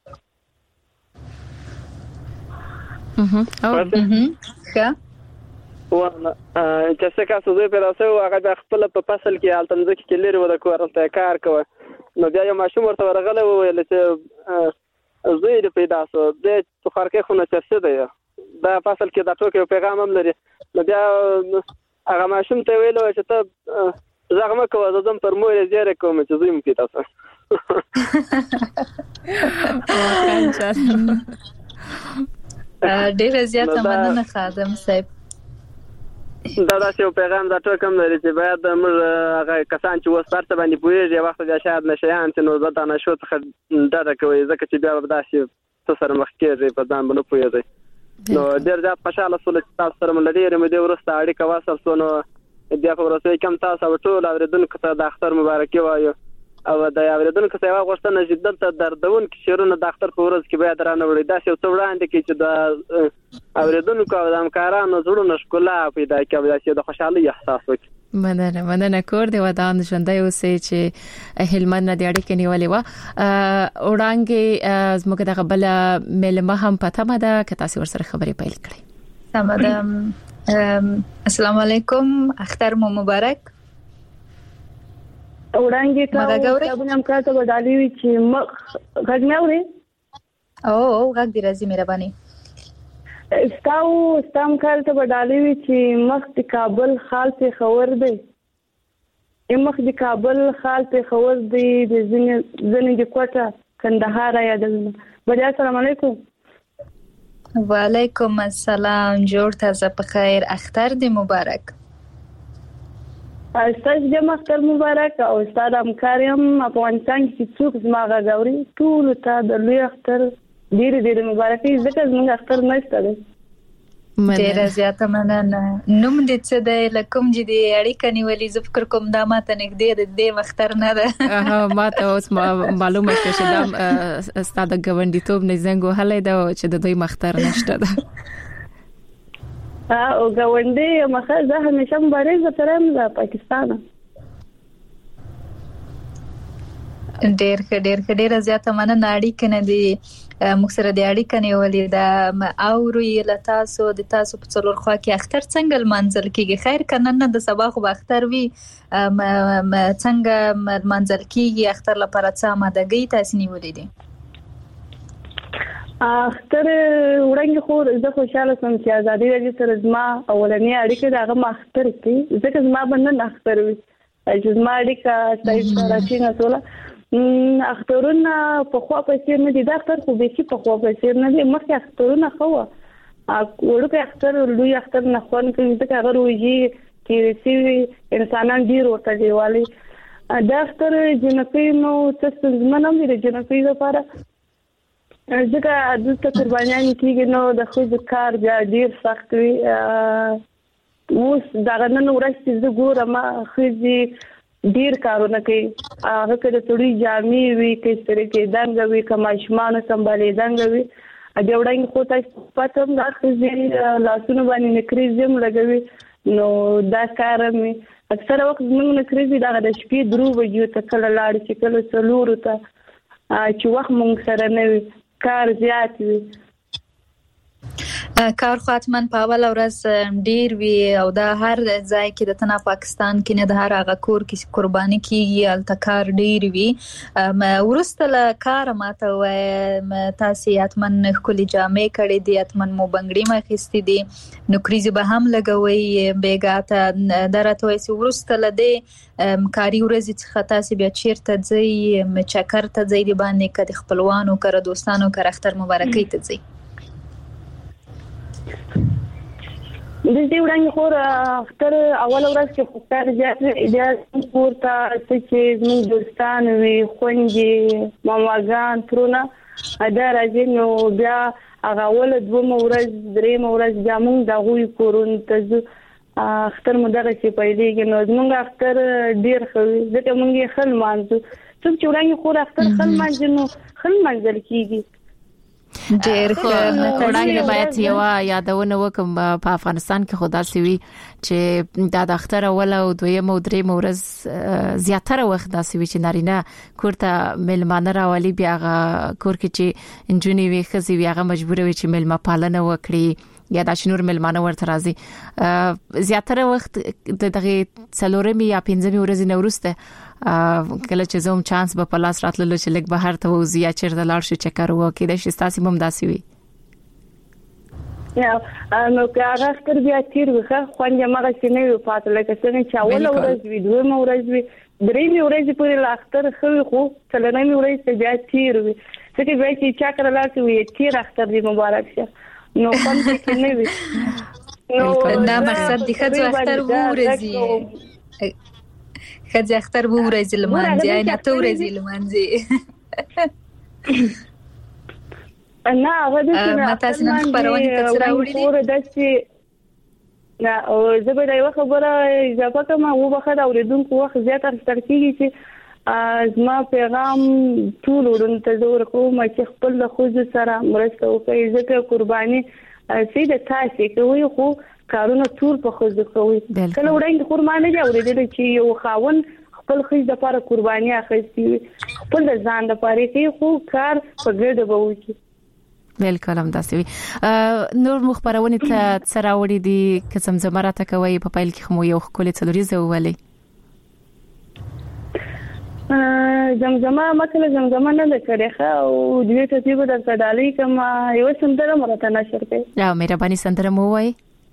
اها او ښه و چې څه کاسو زوی پیدا شوی هغه د خپل په فصل کې التمزه کې لري و د کورته کار کوي نو بیا یو ماشوم ورته ورغله ویل چې زوی دې پیدا شو د خارکه خونه چرسه دی دا فصل کې د ټوک یو پیغام هم لري نو بیا هغه ماشوم ته ویل چې ته زغمه کوه زم پر مور زیاره کوم چې زوی مې پیدا شو ډېر زیاته مننه خادم صاحب دا داسې یو پیغام دا ټوک هم لري چې باید موږ هغه کسان چې اوس پرته باندې پوهېږي وخت بیا شاید نشیان چې نو دا نشو څخه ډډه کوي ځکه چې بیا داسې څه سره مخ کېږي په ځان باندې پوهېږي نو ډېر زیات خوشاله شول چې تاسو سره مو لري مې د وروسته اړیکه وصل شو نو بیا په ورسې کم تاسو ټول اوریدونکو ته د اختر مبارکي وایو او د اوریدونکو ته یو غوښتنه چې دلته دردون کې شیرونه د اختر په ورځ کې بیا درانه وړي دا څه وړاندې کې چې د اوریدونکو او د همکارانو زړونو ښکلا پیدا کوي چې د خوشحالۍ احساس وکړي. مننه مننه کور دی ودان ژوندۍ اوسې چې هلمند نه د اړیکې نیولې و وړاندې زموږ د قبل ملما هم پته مده که تاسو ورسره خبرې پیل کړئ. سم ده. السلام علیکم اختر مو مبارک. وړاندې تاسو په نام کاته ودالې وی چې مخ غږ نه اوري او غږ دی راځي مهرباني استاو استام کاته ودالې وی چې مخ د کابل خال په خبر دی مخ د کابل خال په خبر دی د ځینې ځینې د کوټه کندهار یادونه بیا السلام علیکم. وعلیکم السلام جوړ تازه په خیر اختر دی مبارک. استاد جمع اختر مبارک او استاد همکاریم افغانستان کې څوک زما غاوري ټول ته د لوی اختر ډیر ډیر مبارکي ځکه زموږ اختر نشته دی. ډیر زیاته مننه. نوم دې څه دی لکم چې دې اړیکه نیولې زه فکر کوم دا ماته نږدې د دې اختر نه ده. ها ماته اوس معلومه شوه چې دا استاد غونډیتوب نه زنګو هلې دا چې د دوی مختر نشته ده. او غونډي مخه زه همیشه مبارک ترم د پاکستان. ډېر ډېر ډېر زیاته مننه اړیکه نه دي موږ سره د اړیکه نیولې دا او روی لتاسو د تاسو په څلور خوا کې اختر څنګه منځل کیږي خیر کنه نه د سبا خو اختر وی څنګه منځل کیږي اختر لپاره څه مادګي تاسو نیولې دي اختر وړاندې خو زه خوشاله سم چې ازادي راځي سره زما اولنی اړیکه دغه ماختر کې ځکه زما باندې اختر وي چې زما اړیکه صحیح راځي نه ټول اخترونه په خوا په نه دي دا اختر خو به چې په خوا په نه دي مخکې اخترونه خو ورته اختر لوی اختر نه خون کوي ځکه هغه وږي چې سی انسانان ډیر ورته دیوالي دا اختر جنپي نو تاسو زمونږ هم د جنپي لپاره ځکه دلته قربانیان کیږي نو د خو کار بیا ډیر سخت وي اوس دا نن ورځ چې زه ګورم خو ډیر کارونه کوي هغه کله ټولي جامې وي کې سره کې دنګ وي کماشمان سمبالې دنګ وي دا وړاندې خو تاسو پاتم دا خو لاسونه باندې نکریزم لګوي نو دا کار مې اکثر وخت موږ نکریزي دا د شپې درو بجو ته کله لاړ چې کله څلور ته چې وخت موږ سره نه وي کار زیات وي کار خاطمن په اول ورځ ډیر وی او دا هر ځای کې د تنا پاکستان کې نه د هر هغه کور کې قرباني کیږي التکار ډیر وی ورسته له کار ماته و تاسو اتمن کلی جامې کړې دي اتمن مو بنگړي ما خستې دي نوکریزي به هم لګوي بیګاته درته وې ورسته له دې کاری ورځ څخه تاسو بیا چیرته ځي چکر ته ځي دی باندې کړي خپلوانو کړه دوستانو کړه اختر مبارکي ته ځي د دې وړاندې خو اختر اول ورځ کې فکر زیات دی پورته چې موږ دوستان وي خوندې ماماګان ترونه دا راځي نو بیا هغه ول دوه ورځ درې ورځ بیا موږ د غوي کورون ته اختر مو دغه چې پیلېږي نو موږ اختر ډیر خو ځکه موږ خل مانځو څوک چې وړاندې خو اختر خل مانځو نو خل منځل کیږي ډېر وړاندې باید یو یادونه وکم په افغانستان کې خدای سوي چې د اختر اول او دویم او دریم ورځ زیاتره وخت داسې وي چې نارینه کوړه ملمانه راولي بیا کور کې چې انجونی وي خزي وي هغه مجبور وي چې ملما پالنه وکړي یا د شنور ملمانه ورته راځي زیاتره وخت دغه څلورمې یا پنځمې ورځې نه ورسته کله چې زوم چانس به پلاس راتللو چې لګ بهر ته وځي یا چیرته لاړ شي چکر وکړي د شستاسي مم داسي وي یا نو کار اختر بیا تیر وخه خوانجه مغه سینې و پاتله کسنه چې اول ورځ وی دوه ورځ وی درې ورځې پورې اختر خو خو څلورمې ورځ بیا تیر وی څنګه بیا چې چکر لاړ وی تیر اختر دی مبارک شه نو کوم کې نه وی نو دا مقصد دی خځو اختر ورځي خځه اختر ورځي لمانځي نه ته ورځي لمانځي نه هغه د ما تاسو نن خبرونه تاسو راوړي دي نه او زه به دا یو خبره اضافه کوم او بخښه اوریدونکو وخت زیات اختر کیږي چې زما پیغام ټول ورته زور کوم چې خپل خو سره مرسته وکړي ځکه قرباني سیده تاسو کوي خو کارونه ټول په خوځ کوي کله وړاندې قرباني دی اورېدل چې یو خاون خپل خځ د لپاره قرباني اخیستي خپل ځان د لپاره کې خو کار په ګډه بوي بالکل هم داسې وي نور مخبرونه ته سراوړي دي قسم زمراته کوي په پایل کې خمو یو خولي څلوريزه ولي زمزمه مثلا زمزمه نه لري او دوی ته تیبه د صدالي کما یو سندره مرته نشر کړي لا مهرباني سندره مو وای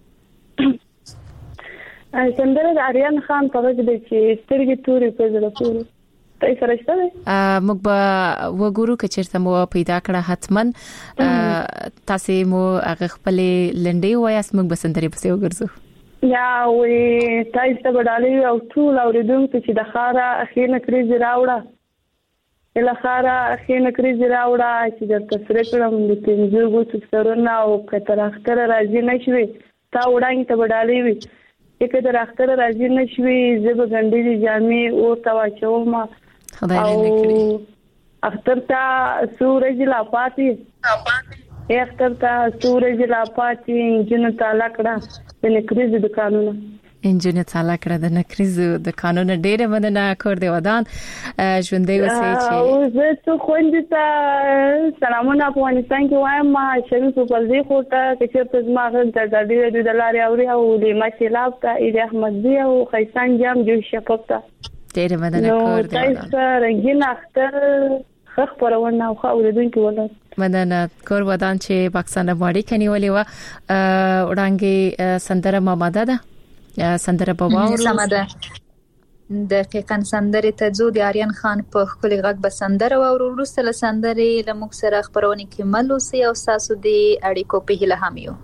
سندره د اریان خان په وجه د چې سترګې توري په زړه پورې تاسو سره شته موږ به وګورو چې چیرته مو پیدا کړه حتمن تاسو مو هغه خپل لنډي وایاس موږ به سندره پسې وګرځو یا وې تاسو ته بدالي او ټول اوریدونکو چې د خارا اخیرا کریز راوړه اله خارا اخیرا کریز راوړه چې د تفریح کړم د پنځه غوښتل سرونه او کتر اختر راځي نشوي تا وړاندې ته بدالي وي چې د اختر راځي نشوي زب غندې جامې او تواچوم خدای دې نکړي اختر ته سورج لا پاتې اختر ته سورج لا پاتې جن تعالی کړه د نکریز د قانون انجن تعالی کړه د نکریز د قانون ډېر مننه کور دی ودان ژوندې وسې چې او زه ته خوندې ته سلامونه افغانستان کې وایم ما شریف په دې خوته چې په ما غږ د ډېر د لارې اوري او د مشلاب ته ای احمد دی او خیسان جام جو شپکتا ډېر مننه کور دی نو تاسو رنګین اختر خخ پرونه او خو اوریدونکو ولر مننه. کور ودان چې پاکستان باندې کنيولې و وړاندې سندره ماماده ده سندره بواور سمده دقیقاً سندره ته زو د آریان خان په خولي غږ به سندره او وروسته سندره لموږ سره خبرونه کې ملوسي او تاسو د اړیکو په هله هم یو.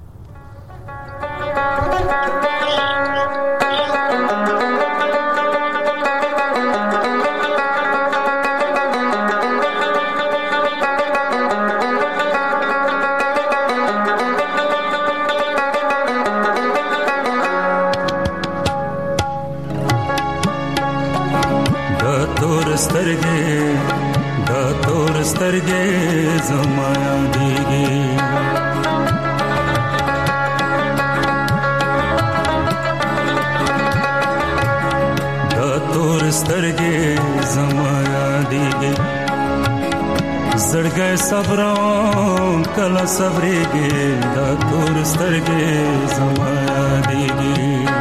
سترګې دا تور سترګې زما یادېږي دا تور سترګې زما یادېږي زړګې صبروم کله صبرېږي دا تور سترګې زما یادېږي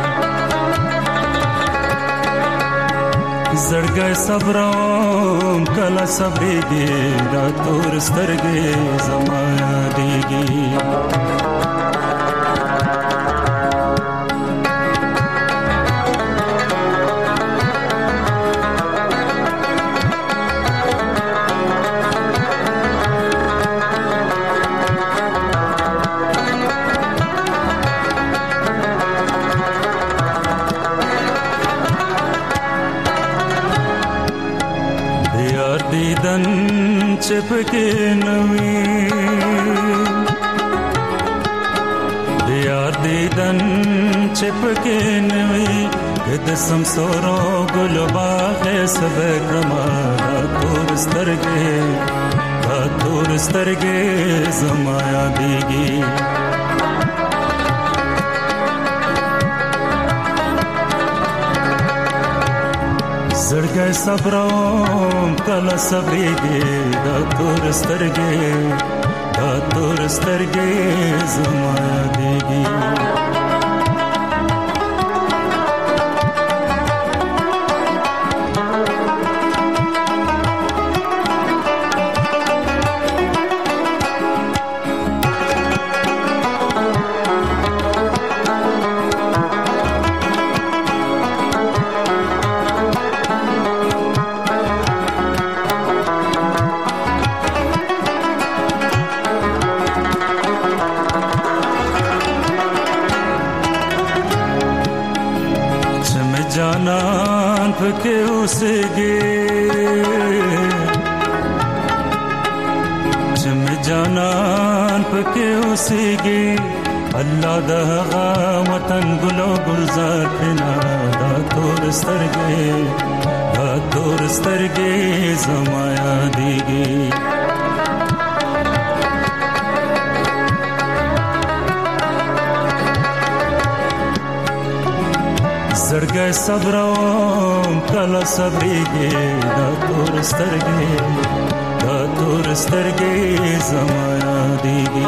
زړګې صبروم کله صبرېږي دا تور سترګې زما یادېږي دیدن چپکې نوي دیار دیدن چپکې نوي د سمسورو ګل باغ سبه کما تور سترګې دا تور سترګې زما یادېږي زړګې صبروم کله صبرېږي دا تور سترګې دا تور سترګې زما یادېږي جانان پکې اوسېږي چې مې جانان پکې اوسېږي الله د هغه وطن ګلو ګلزار کنا دا تور سترګې دا تور سترګې زما یادېږي زړګې صبروم کله صبرېږي دا تور سترګې دا تور سترګې زما یادېږي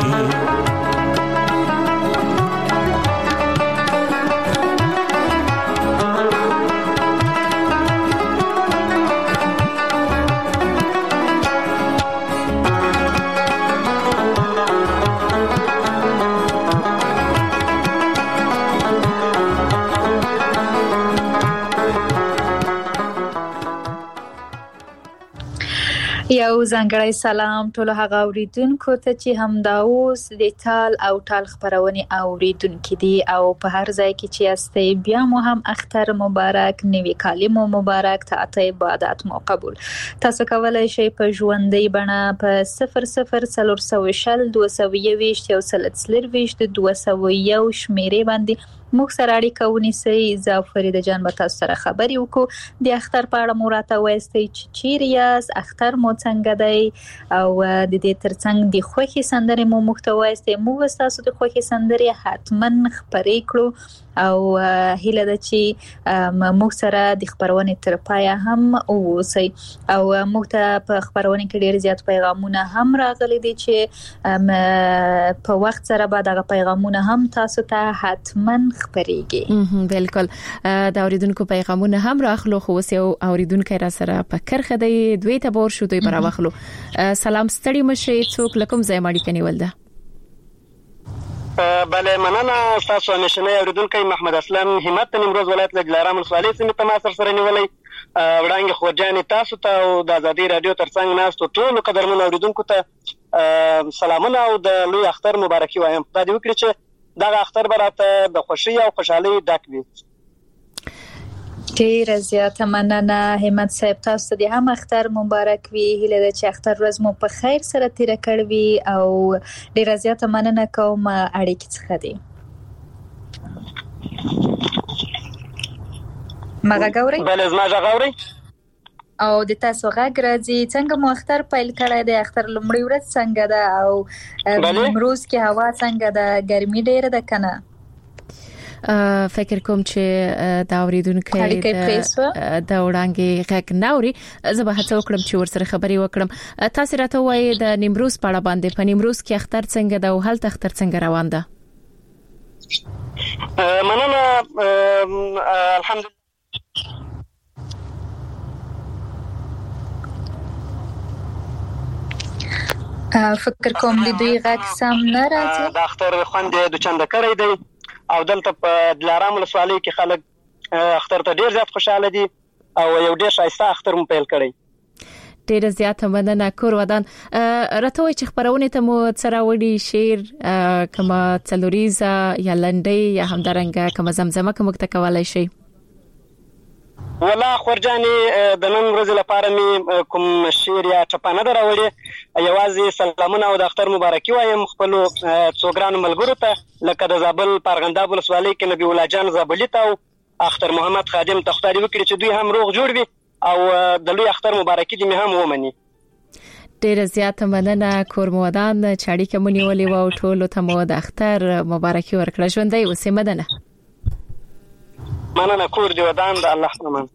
یو ځانګړی سلام ټول هغه اوریدونکو ته چې همدا اوس د ټال او ټال خبرونه اوریدونکو دي او په هر ځای کې چې استي بیا مو هم اختر مبارک نوی کال مو مبارک ته عبادت مو قبول. تاسو کولای شئ په ژوندۍ بڼه په صفر صفر څلور سوه شل دوه سوه یوویشت یو سل څلرویشت دوه سوه یو شمیرې باندې موږ سره اړیکه ونیسئ. زه فرید جان به تاسو سره خبرې وکړو د اختر په اړه مو راته وایستئ چې چیرې یاست اختر مو څنګه دی او د دې ترڅنګ د خوښي سندرې مو موږ ته وایستئ. موږ تاسو د خوښي سندرې حتماً خبرې کړو او هیله ده چې موږ سره د خبرونه تر پایه هم اوسئ او موږ ته په خبرونه کې ډیر زیات پیغامونه هم راغلي دي چې په وخت سره به دغه پیغامونه هم تاسو ته حتماً خبريږي. بالکل دا اوریدونکو پیغامونه هم راخلو خو یو اوریدونکو را سره په کرخه دی دوی ته بور شو دوی برا واخلو. سلام ستړي مشه څوک لکم زای ماړي کنيول ده. بله مننه تاسو نشنه اوریدونکو محمد اسلام همت نیمروز ولایت له دلارام ولسوالۍ سیمه ته ما سره سره نیولای. وړاندې خوجانې تاسو ته او د ازادي رادیو ترڅنګ ناستو ټول قدرمن اوریدونکو ته سلامونه او د لوی اختر مبارکي وایم. دا دی وکړي چې دا اختر براته د خوشي او خوشحالي ډک وي. ډیر زیاته مننه همت صاحب تاسو ته هم اختر مبارک وي. هیله ده چې اختر ورځ مو په خیر سره تیر کړی او ډیر زیاته مننه کوم اړیکې څخه دی. مګه غوري بل زما غوري او د تاسو غږ راځي څنګه مو اختر پیل کړی دی؟ اختر لومړی ورځ څنګه ده او امروز کې هوا څنګه ده؟ ګرمي ډیره ده کنه؟ فکر کوم چې دا اوریدونکو د وړاندې غږ ناوري زه به هڅه وکړم چې ورسره خبري وکړم. تاسو راته وایي د نیمروز په اړه باندې په نیمروز کې اختر څنګه ده او هلته اختر څنګه روان ده؟ مننه الحمدلله فکر کوم د دوی غږ سم نه راځي. د اختر خوند د چنده کړی دی او دلته په دلارام ولسوالۍ کې خلک اختر ته ډیر زیات خوشاله دي او یو ډیر ښایسته اختر مو پیل کړی. ډیر زیات مننه کور ودان. راته وای چې خبرونه ته مو سره وړي شعر کما څلوریزه یا لنډي یا همدارنګه کما زمزمه کوم تکوالای شي؟ ولا خورجانې د نن ورځې لپاره می کوم شعر یا چپانه دراوړي. یوازې سلامونه او د اختر مبارکي وایم خپل څوګرانو ملګرو ته لکه د زابل پارغنداب ولسوالۍ کې نبی الله جان زابلی ته او اختر محمد خادم ته خدای وکړي چې دوی هم روغ جوړ وي او د لوی اختر مبارکي دې هم ومني. ډیر زیات مننه کور مودان چاړي کې مونږ ولې و ټول ته مو د اختر مبارکي ورکړه. ژوندۍ اوسې مدنه. مننه کور دی ودان د الله پرمان.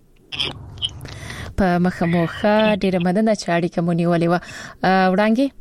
په مخموخه ډیر مننه چاړي کې مونږ ولې و وړاندې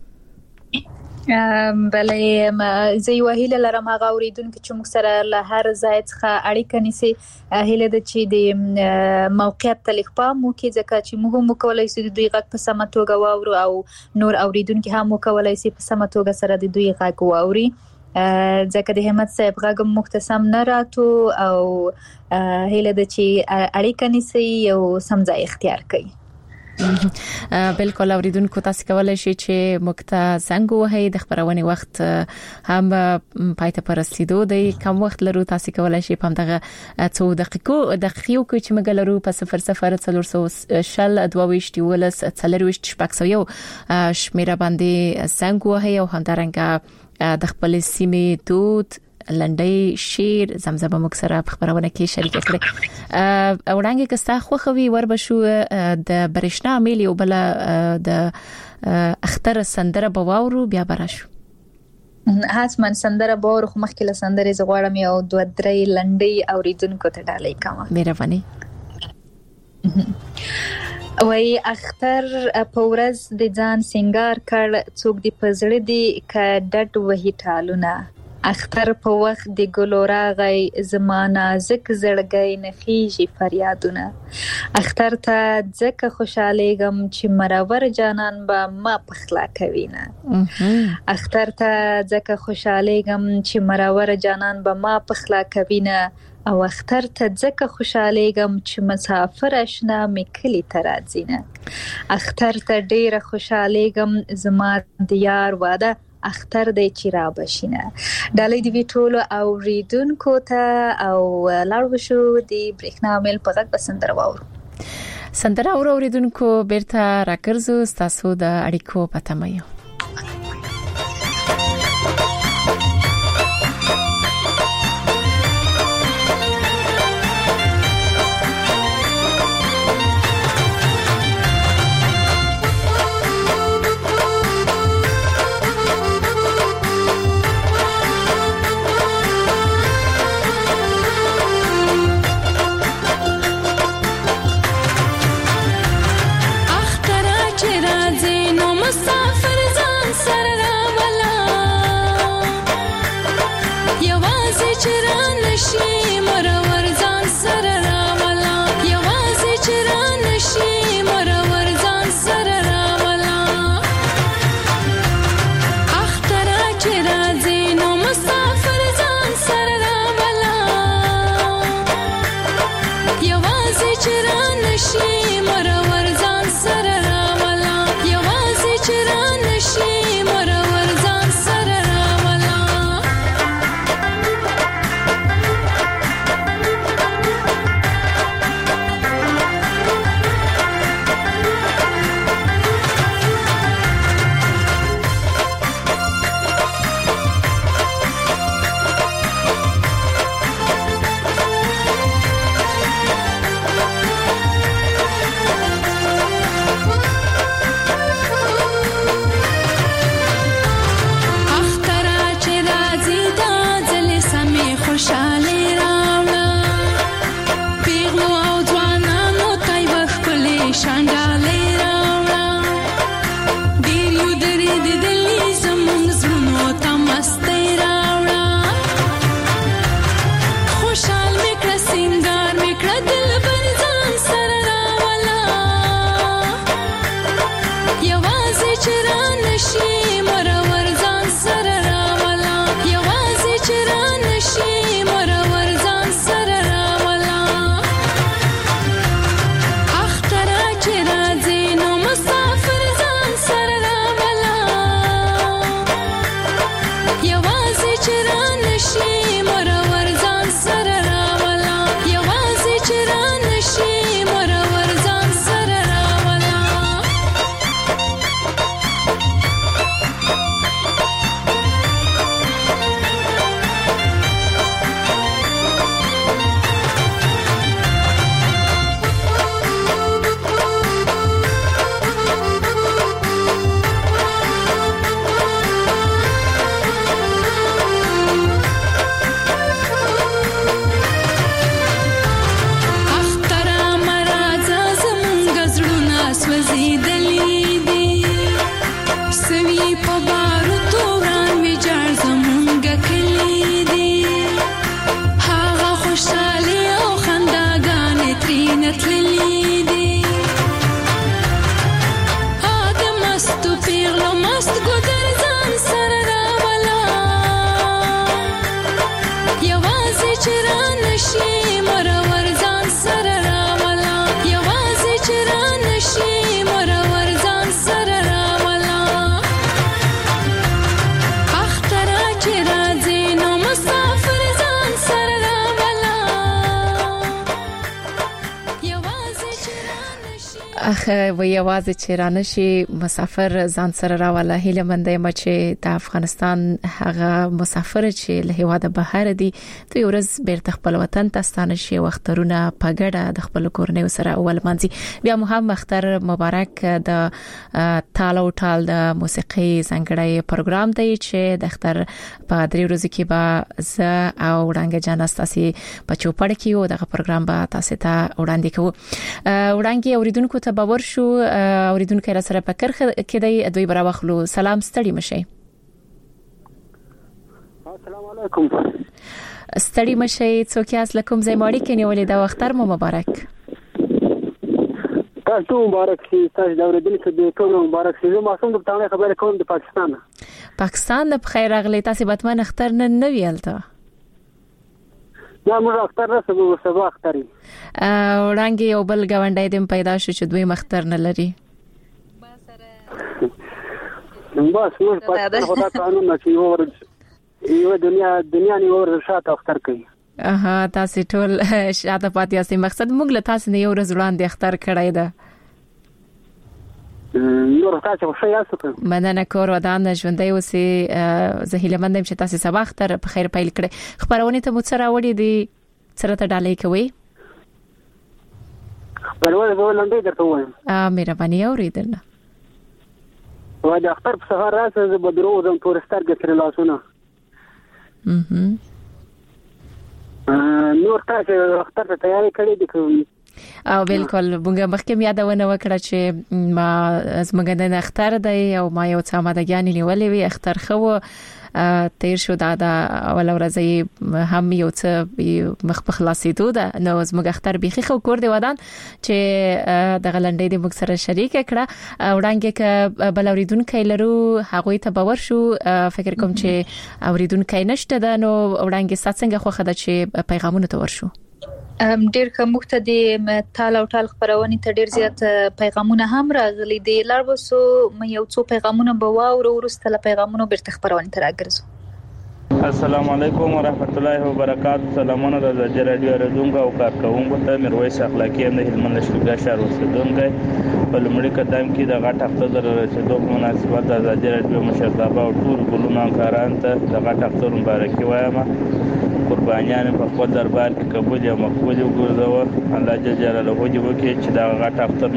بلې زه یو هیله لرم هغه اوریدونکو چې موږ سره له هر ځای څخه اړیکه نیسي. هیله ده چې د موقعیت تلخپا مو کې ځکه چې موږ هم کولای شو د دوی غږ په سمه توګه واورو او نور اوریدونکو هم کولای شي په سمه توګه سره د دوی غږ واوري. ځکه د همت صاحب غږ مختصم نه راتو او هیله ده چې اړیکه نیسي او سم ځای اختیار کړي. بالکل اوریدونکو تاسو کولای شئ چې مکته زنګ وهئ. د خبرونه وخت هم پای ته رسیدو دی. کوم وخت لرو تاسو کولای شئ په دغه څو دقیقو دقیقو کې چې موږ لرو په صفر صفر څلور شل دوه ولس څلور شپږ یو شمیره باندې زنګ وهئ او همدارنګه د خپل سیمې دود لنډي شعر زمزمه مکسره په خبرونه کې شریک کړي. وړاندې که تاسو خوښوي وربشو د برښنا میل یو بل د اختر سندره بواورو بیا براشو. حتما سندره باور خو مخکې له سندرې زغړم یو دوه درې لنډي اوریدونکو ته ډالۍ کوم. مهرباني. وای اختر په ورځ د ځان سنگار کړ څوک دی پزړه دی ک ډډ وਹੀ ټالونه. اختر په وخت د ګلو راغی زمانہ زک زړګي نخیږي فریادونه. اختر ته ځکه خوشاله غم چې مرور جانان با ما پخلا کوي نه. اختر ته ځکه خوشاله غم چې مرور جانان با ما پخلا کوي نه. او اختر ته ځکه خوشاله غم چې مسافر آشنا مکلی ترازی نه. اختر ته ډیره خوشاله غم زما د یار واده اختر دی چې را بشینه. ډالۍ دی ټولو اوریدونکو ته او لاړو شو د برېښنا میل په غږ بسندر واورو. سندره اور اوریدونکو بیرته راکرزو تاسو د اړیکو پته مې. اختر چې راځي نو مسافر یوازې چران شي مرور ځان سره راولا یوازې چران شي مرور ځان سره راولا اخترا چې راځي نو مسافر ځان سره راولا یوازې چران شي مرور ځان سره راولا یوازې چران شي مرور ځان سره راولا اخترا چې راځي دا ځل سمې خوشالي راوړه پیغلو او ځوانانو تای وښکلې شانډالۍ راوړه ډېر یو درې دلي زموږ زړونو ته مستۍ راوړه خوشحال مې کړه سینګار مې کړه دلبر ځان سره راوله یوازې چران شي مرور ځان سره راولا یوازې چران شي مرور ځان سره راولا اخترا چې راځي نو مسافر ځان سره راولا یوازې چران شي مرور ځان سره راولا یوازې چران شي مرور ځان سره راولا اخترا مرازه زمونږ زړونه سوځېدلي دي سوي په باروتو وران ویجاړ زمونږ کلي دي هغه خوشحالي او خنداګانې ترېنه تللي دي ها د مستو پیغلو مست ګودر ځان سره راولا یوازې چران شي مرور ځان سره راولا یوازې چران شي مرور ځان سره راولا اخترا چې راځي نو مسافر ځان سره راولا یوازې چران شي اخ و یوازې چران شي مسافر ځان سره راولا هیله مندې مچې د افغانستان هغه مسافر چې له هواده بهر دي ته ورځ بیرته خپل وطن ته ستانه شي وخترونه پګړه د خپل کورنۍ سره اول منځي بیا مو هم اختر مبارک د تالو ټال د موسیقي ځانګړی پروګرام دی چې د اختر په درې ورځې کې به ز او وړاندې جان استاسي په چوپړ کې یو دغه پروګرام به تاسو ته وړاندې کوو وړاندې اوریدونکو ته باور شو اوریدونکو را سره په کرخه کې دی دوی براوخلو سلام ستړي مشه السلام علیکم ستړي مشه څوک یاس لکم زموړي کې نیولې دا اختر مو مبارک تاسو مبارک شي تاسو دا اوریدونکو د ټول مبارک شي زه ماسوم د تاریخ خبره کوم د پاکستان پاکستان د بخیر اغلی تاسو بتمن اختر نه نه ویلته دا موږ اختر نه سبا سبا اختري وړاندې یو بل غونډای دم پیدا شو چې دوی مختر نه لري بس موږ پاکستان خدا قانون نه چې ور یو دنیا دنیا نه ور شاته اختر کوي اها تاسو ټول شاته پاتې یاستئ مقصد موږ له تاسو نه یو ورځ وړاندې اختر کړی ده نور تاسو ښه یاست مننه کور ودان ژوندۍ اوسې زه هیله مندم چې تاسو سبا اختر په خیر پیل کړئ خبرونه ته مو سره وړي دي سره ته ډالۍ کوي پرواز به لاندې درته وایم ا مهرباني اوریدنه و د اختر په سهار راځه زه به درو زم تورستر ګسر لاسونه اها نور تاسو اختر ته تیاری کړی دي کوم او بالکل موږ مخکې یادونه وکړه چې ما زموږ د اختر دی او ما یو څه ماده ګانی نیولې وي اختر خو تیر شو دا د اول ورځې هم یو څه مخ په خلاصېدو ده نو زموږ اختر بيخي خو کور دی ودان چې د غلنډې د موږ سره شریک کړه وړاندې ک بل اوریدونکو لرو هغه ته باور شو فکر کوم چې اوریدونکو نشته ده نو وړاندې څنګه خو خدای چې پیغامونه ته ورشو ام ډیر کوم مختدي تال او تال خبرونه ته ډیر زیات پیغامونه هم راغلي دي لاربسو مې یو څو پیغامونه به واورو ورسته له پیغامونو بیرته خبرونه ته راګرځو السلام علیکم ورحمت الله وبرکاتہ سلامونه د زجر رادیو ردونګو او کارکونکو ته میرویس اخلاقی د هلمند شګا شهر اوسیدونکو په لمړي قدم کې د غټ اختر در رسیدو په مناسبت د زجر رادیو مشرتابه او ټول ګلونو کاران ته د غټ اختر مبارکي وایم قربانیان په خپل دربار کې قبول او مقبول وګرځوه الله جل جلاله دې وکړي چې دا غټ اختر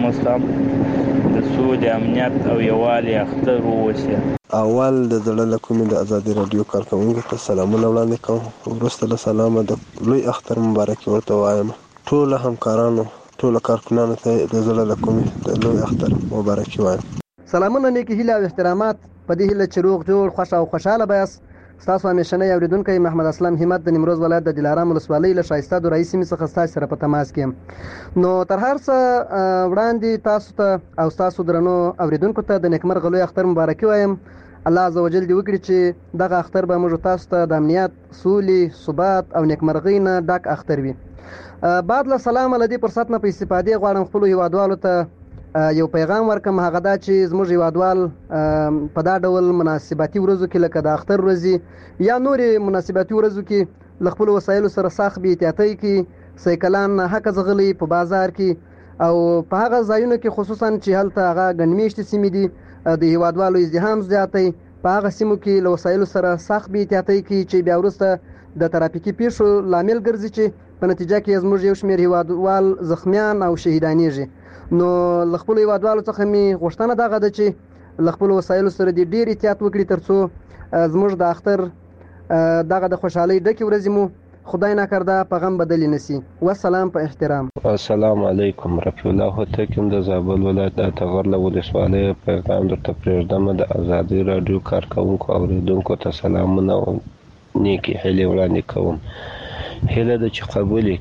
مستم د سود امنیت او یوالي اختر ووسی اول د زړه له کومې د ازادي رادیو کارکونکو ته سلامونه وړاندې کوم ورسته له سلامه د لوی اختر مبارکي ورته وایم ټول همکارانو ټول کارکونانو ته د زړه له کومې د لوی اختر مبارکي وایم سلامونه نیکی هیله او احترامات په دې هیله چې روغ جوړ خوش او خوشاله بیاس تاسو همیشنه اوریدونکو محمد اسلام همت د نیمروز ولایت د دلارام ولسوالۍ له شایسته د رئیس می څخه ستاسو سره په تماس کې نو تر هر څه وړاندې تاسو ته او تاسو درنو اوریدونکو ته د نیکمرغ لوی اختر مبارکي وایم الله عزوجل دې وکړي چې دغه اختر به موږ تاسو ته د امنیت سولې ثبات او نیکمرغۍ نه ډک اختر وي بعد له سلام لدی فرصت نه په استفادې غواړم خپل هیوادوالو ته یو پیغام ورکم هغه دا چې زموږ هیوادوال په دا ډول مناسباتي ورځو کې لکه د اختر ورځې یا نورې مناسباتي ورځو کې ل خپل وسایلو سره ساخ به احتیاطي کې سایکلان حق زغلي په بازار کې او په هغه ځایونو کې خصوصا چې هلته هغه ګڼمیشت سیمې دي د هیوادوالو ازدحام زیاتې په هغه سیمو کې ل وسایلو سره ساخ به احتیاطي کې چې بیا ورسته د ترافیکي پیښو لامل ګرځي چې په نتیجه کې زموږ یو شمېر هیوادوال زخمیان او شهیدانېږي نو لخپل هیوادوالو څخه می غوښتنه دغه ده چې لخپل وسایلو سره د ډیر احتیاط وکړي ترڅو زموږ د اختر دغه د خوشحالي ډکه ورځ مو خدای ناکرده په غم بدلی نسی والسلام په احترام السلام علیکم رفیع الله تکم د زابل ولایت د تغرله ولسوالۍ پیغام درته پرېږدم د ازادي رادیو کارکونکو او اوریدونکو ته سلامونه او نیکی هیلې وړاندې کوم هیله ده چې قبول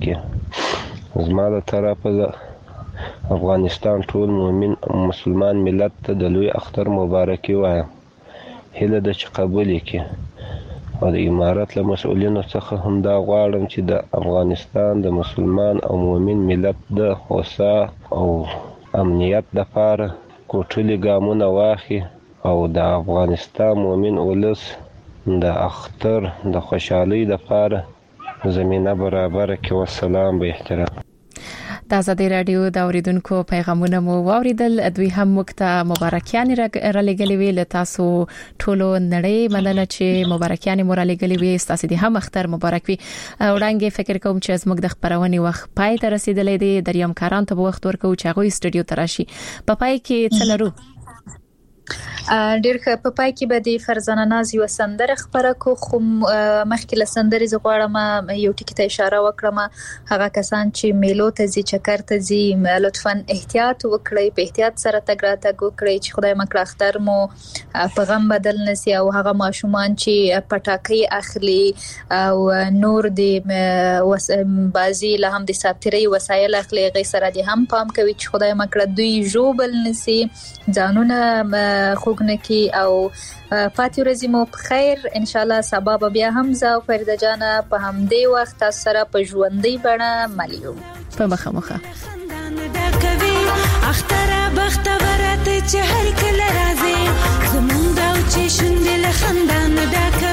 کړي زما د طرفه افغانستان ټول مؤمن مسلمان ملت ته د لوی اختر مبارکي وایم هیله ده چې قبول کړي او د امارت له مسؤلینو څخه هم دا غواړم چې د افغانستان د مسلمان او مؤمن ملت د هوسا او امنیت لپاره کوټلي ګامونه واخلي او د افغانستان مؤمن ولس د اختر د خوشحالۍ لپاره زمینه برابر کړي والسلام به احترام د ازادي رادیو د اوریدونکو پیغامونه مو واوریدل دوی هم مکته مبارکیان را لګلې وی له تاسو ټولو نړۍ مننه چې مبارکیان مو را لګلې وی تاسو دې هم اختر مبارک وي وړاندې فکر کوم چې زموږ د خبرونې وخت پای ته رسیدلې دی دریم کاران ته وخت ورکو چې هغه استودیو ته راشي په پای کې څه لرو ډیر ښه په پای کې به د فرزانه ناز یو سندره خبره کو خو مخکې له سندرې ز غواړم یو ټکی ته اشاره وکړم هغه کسان چې میلو ته ځي چکر ته ځي لطفا احتیاط وکړئ په احتیاط سره تګ راتګ وکړئ چې خدای مکړه اختر مو په غم بدل نسی او هغه ماشومان چې پټاکي اخلي او نور د بازي له هم د ساتري وسایل اخلي غي سره د هم پام کوي چې خدای مکړه دوی جوبل نسی ځانونه خوګنکی او پاتې ورځې مو په خیر ان شاء الله سبا بیا هم زه او فرید جان په همدې وخت سره په ژوندۍ بڼه مليو په مخه مخه اختر بختور ته چې هر کله راځي زمونږ او چې شوندې له خندان ډک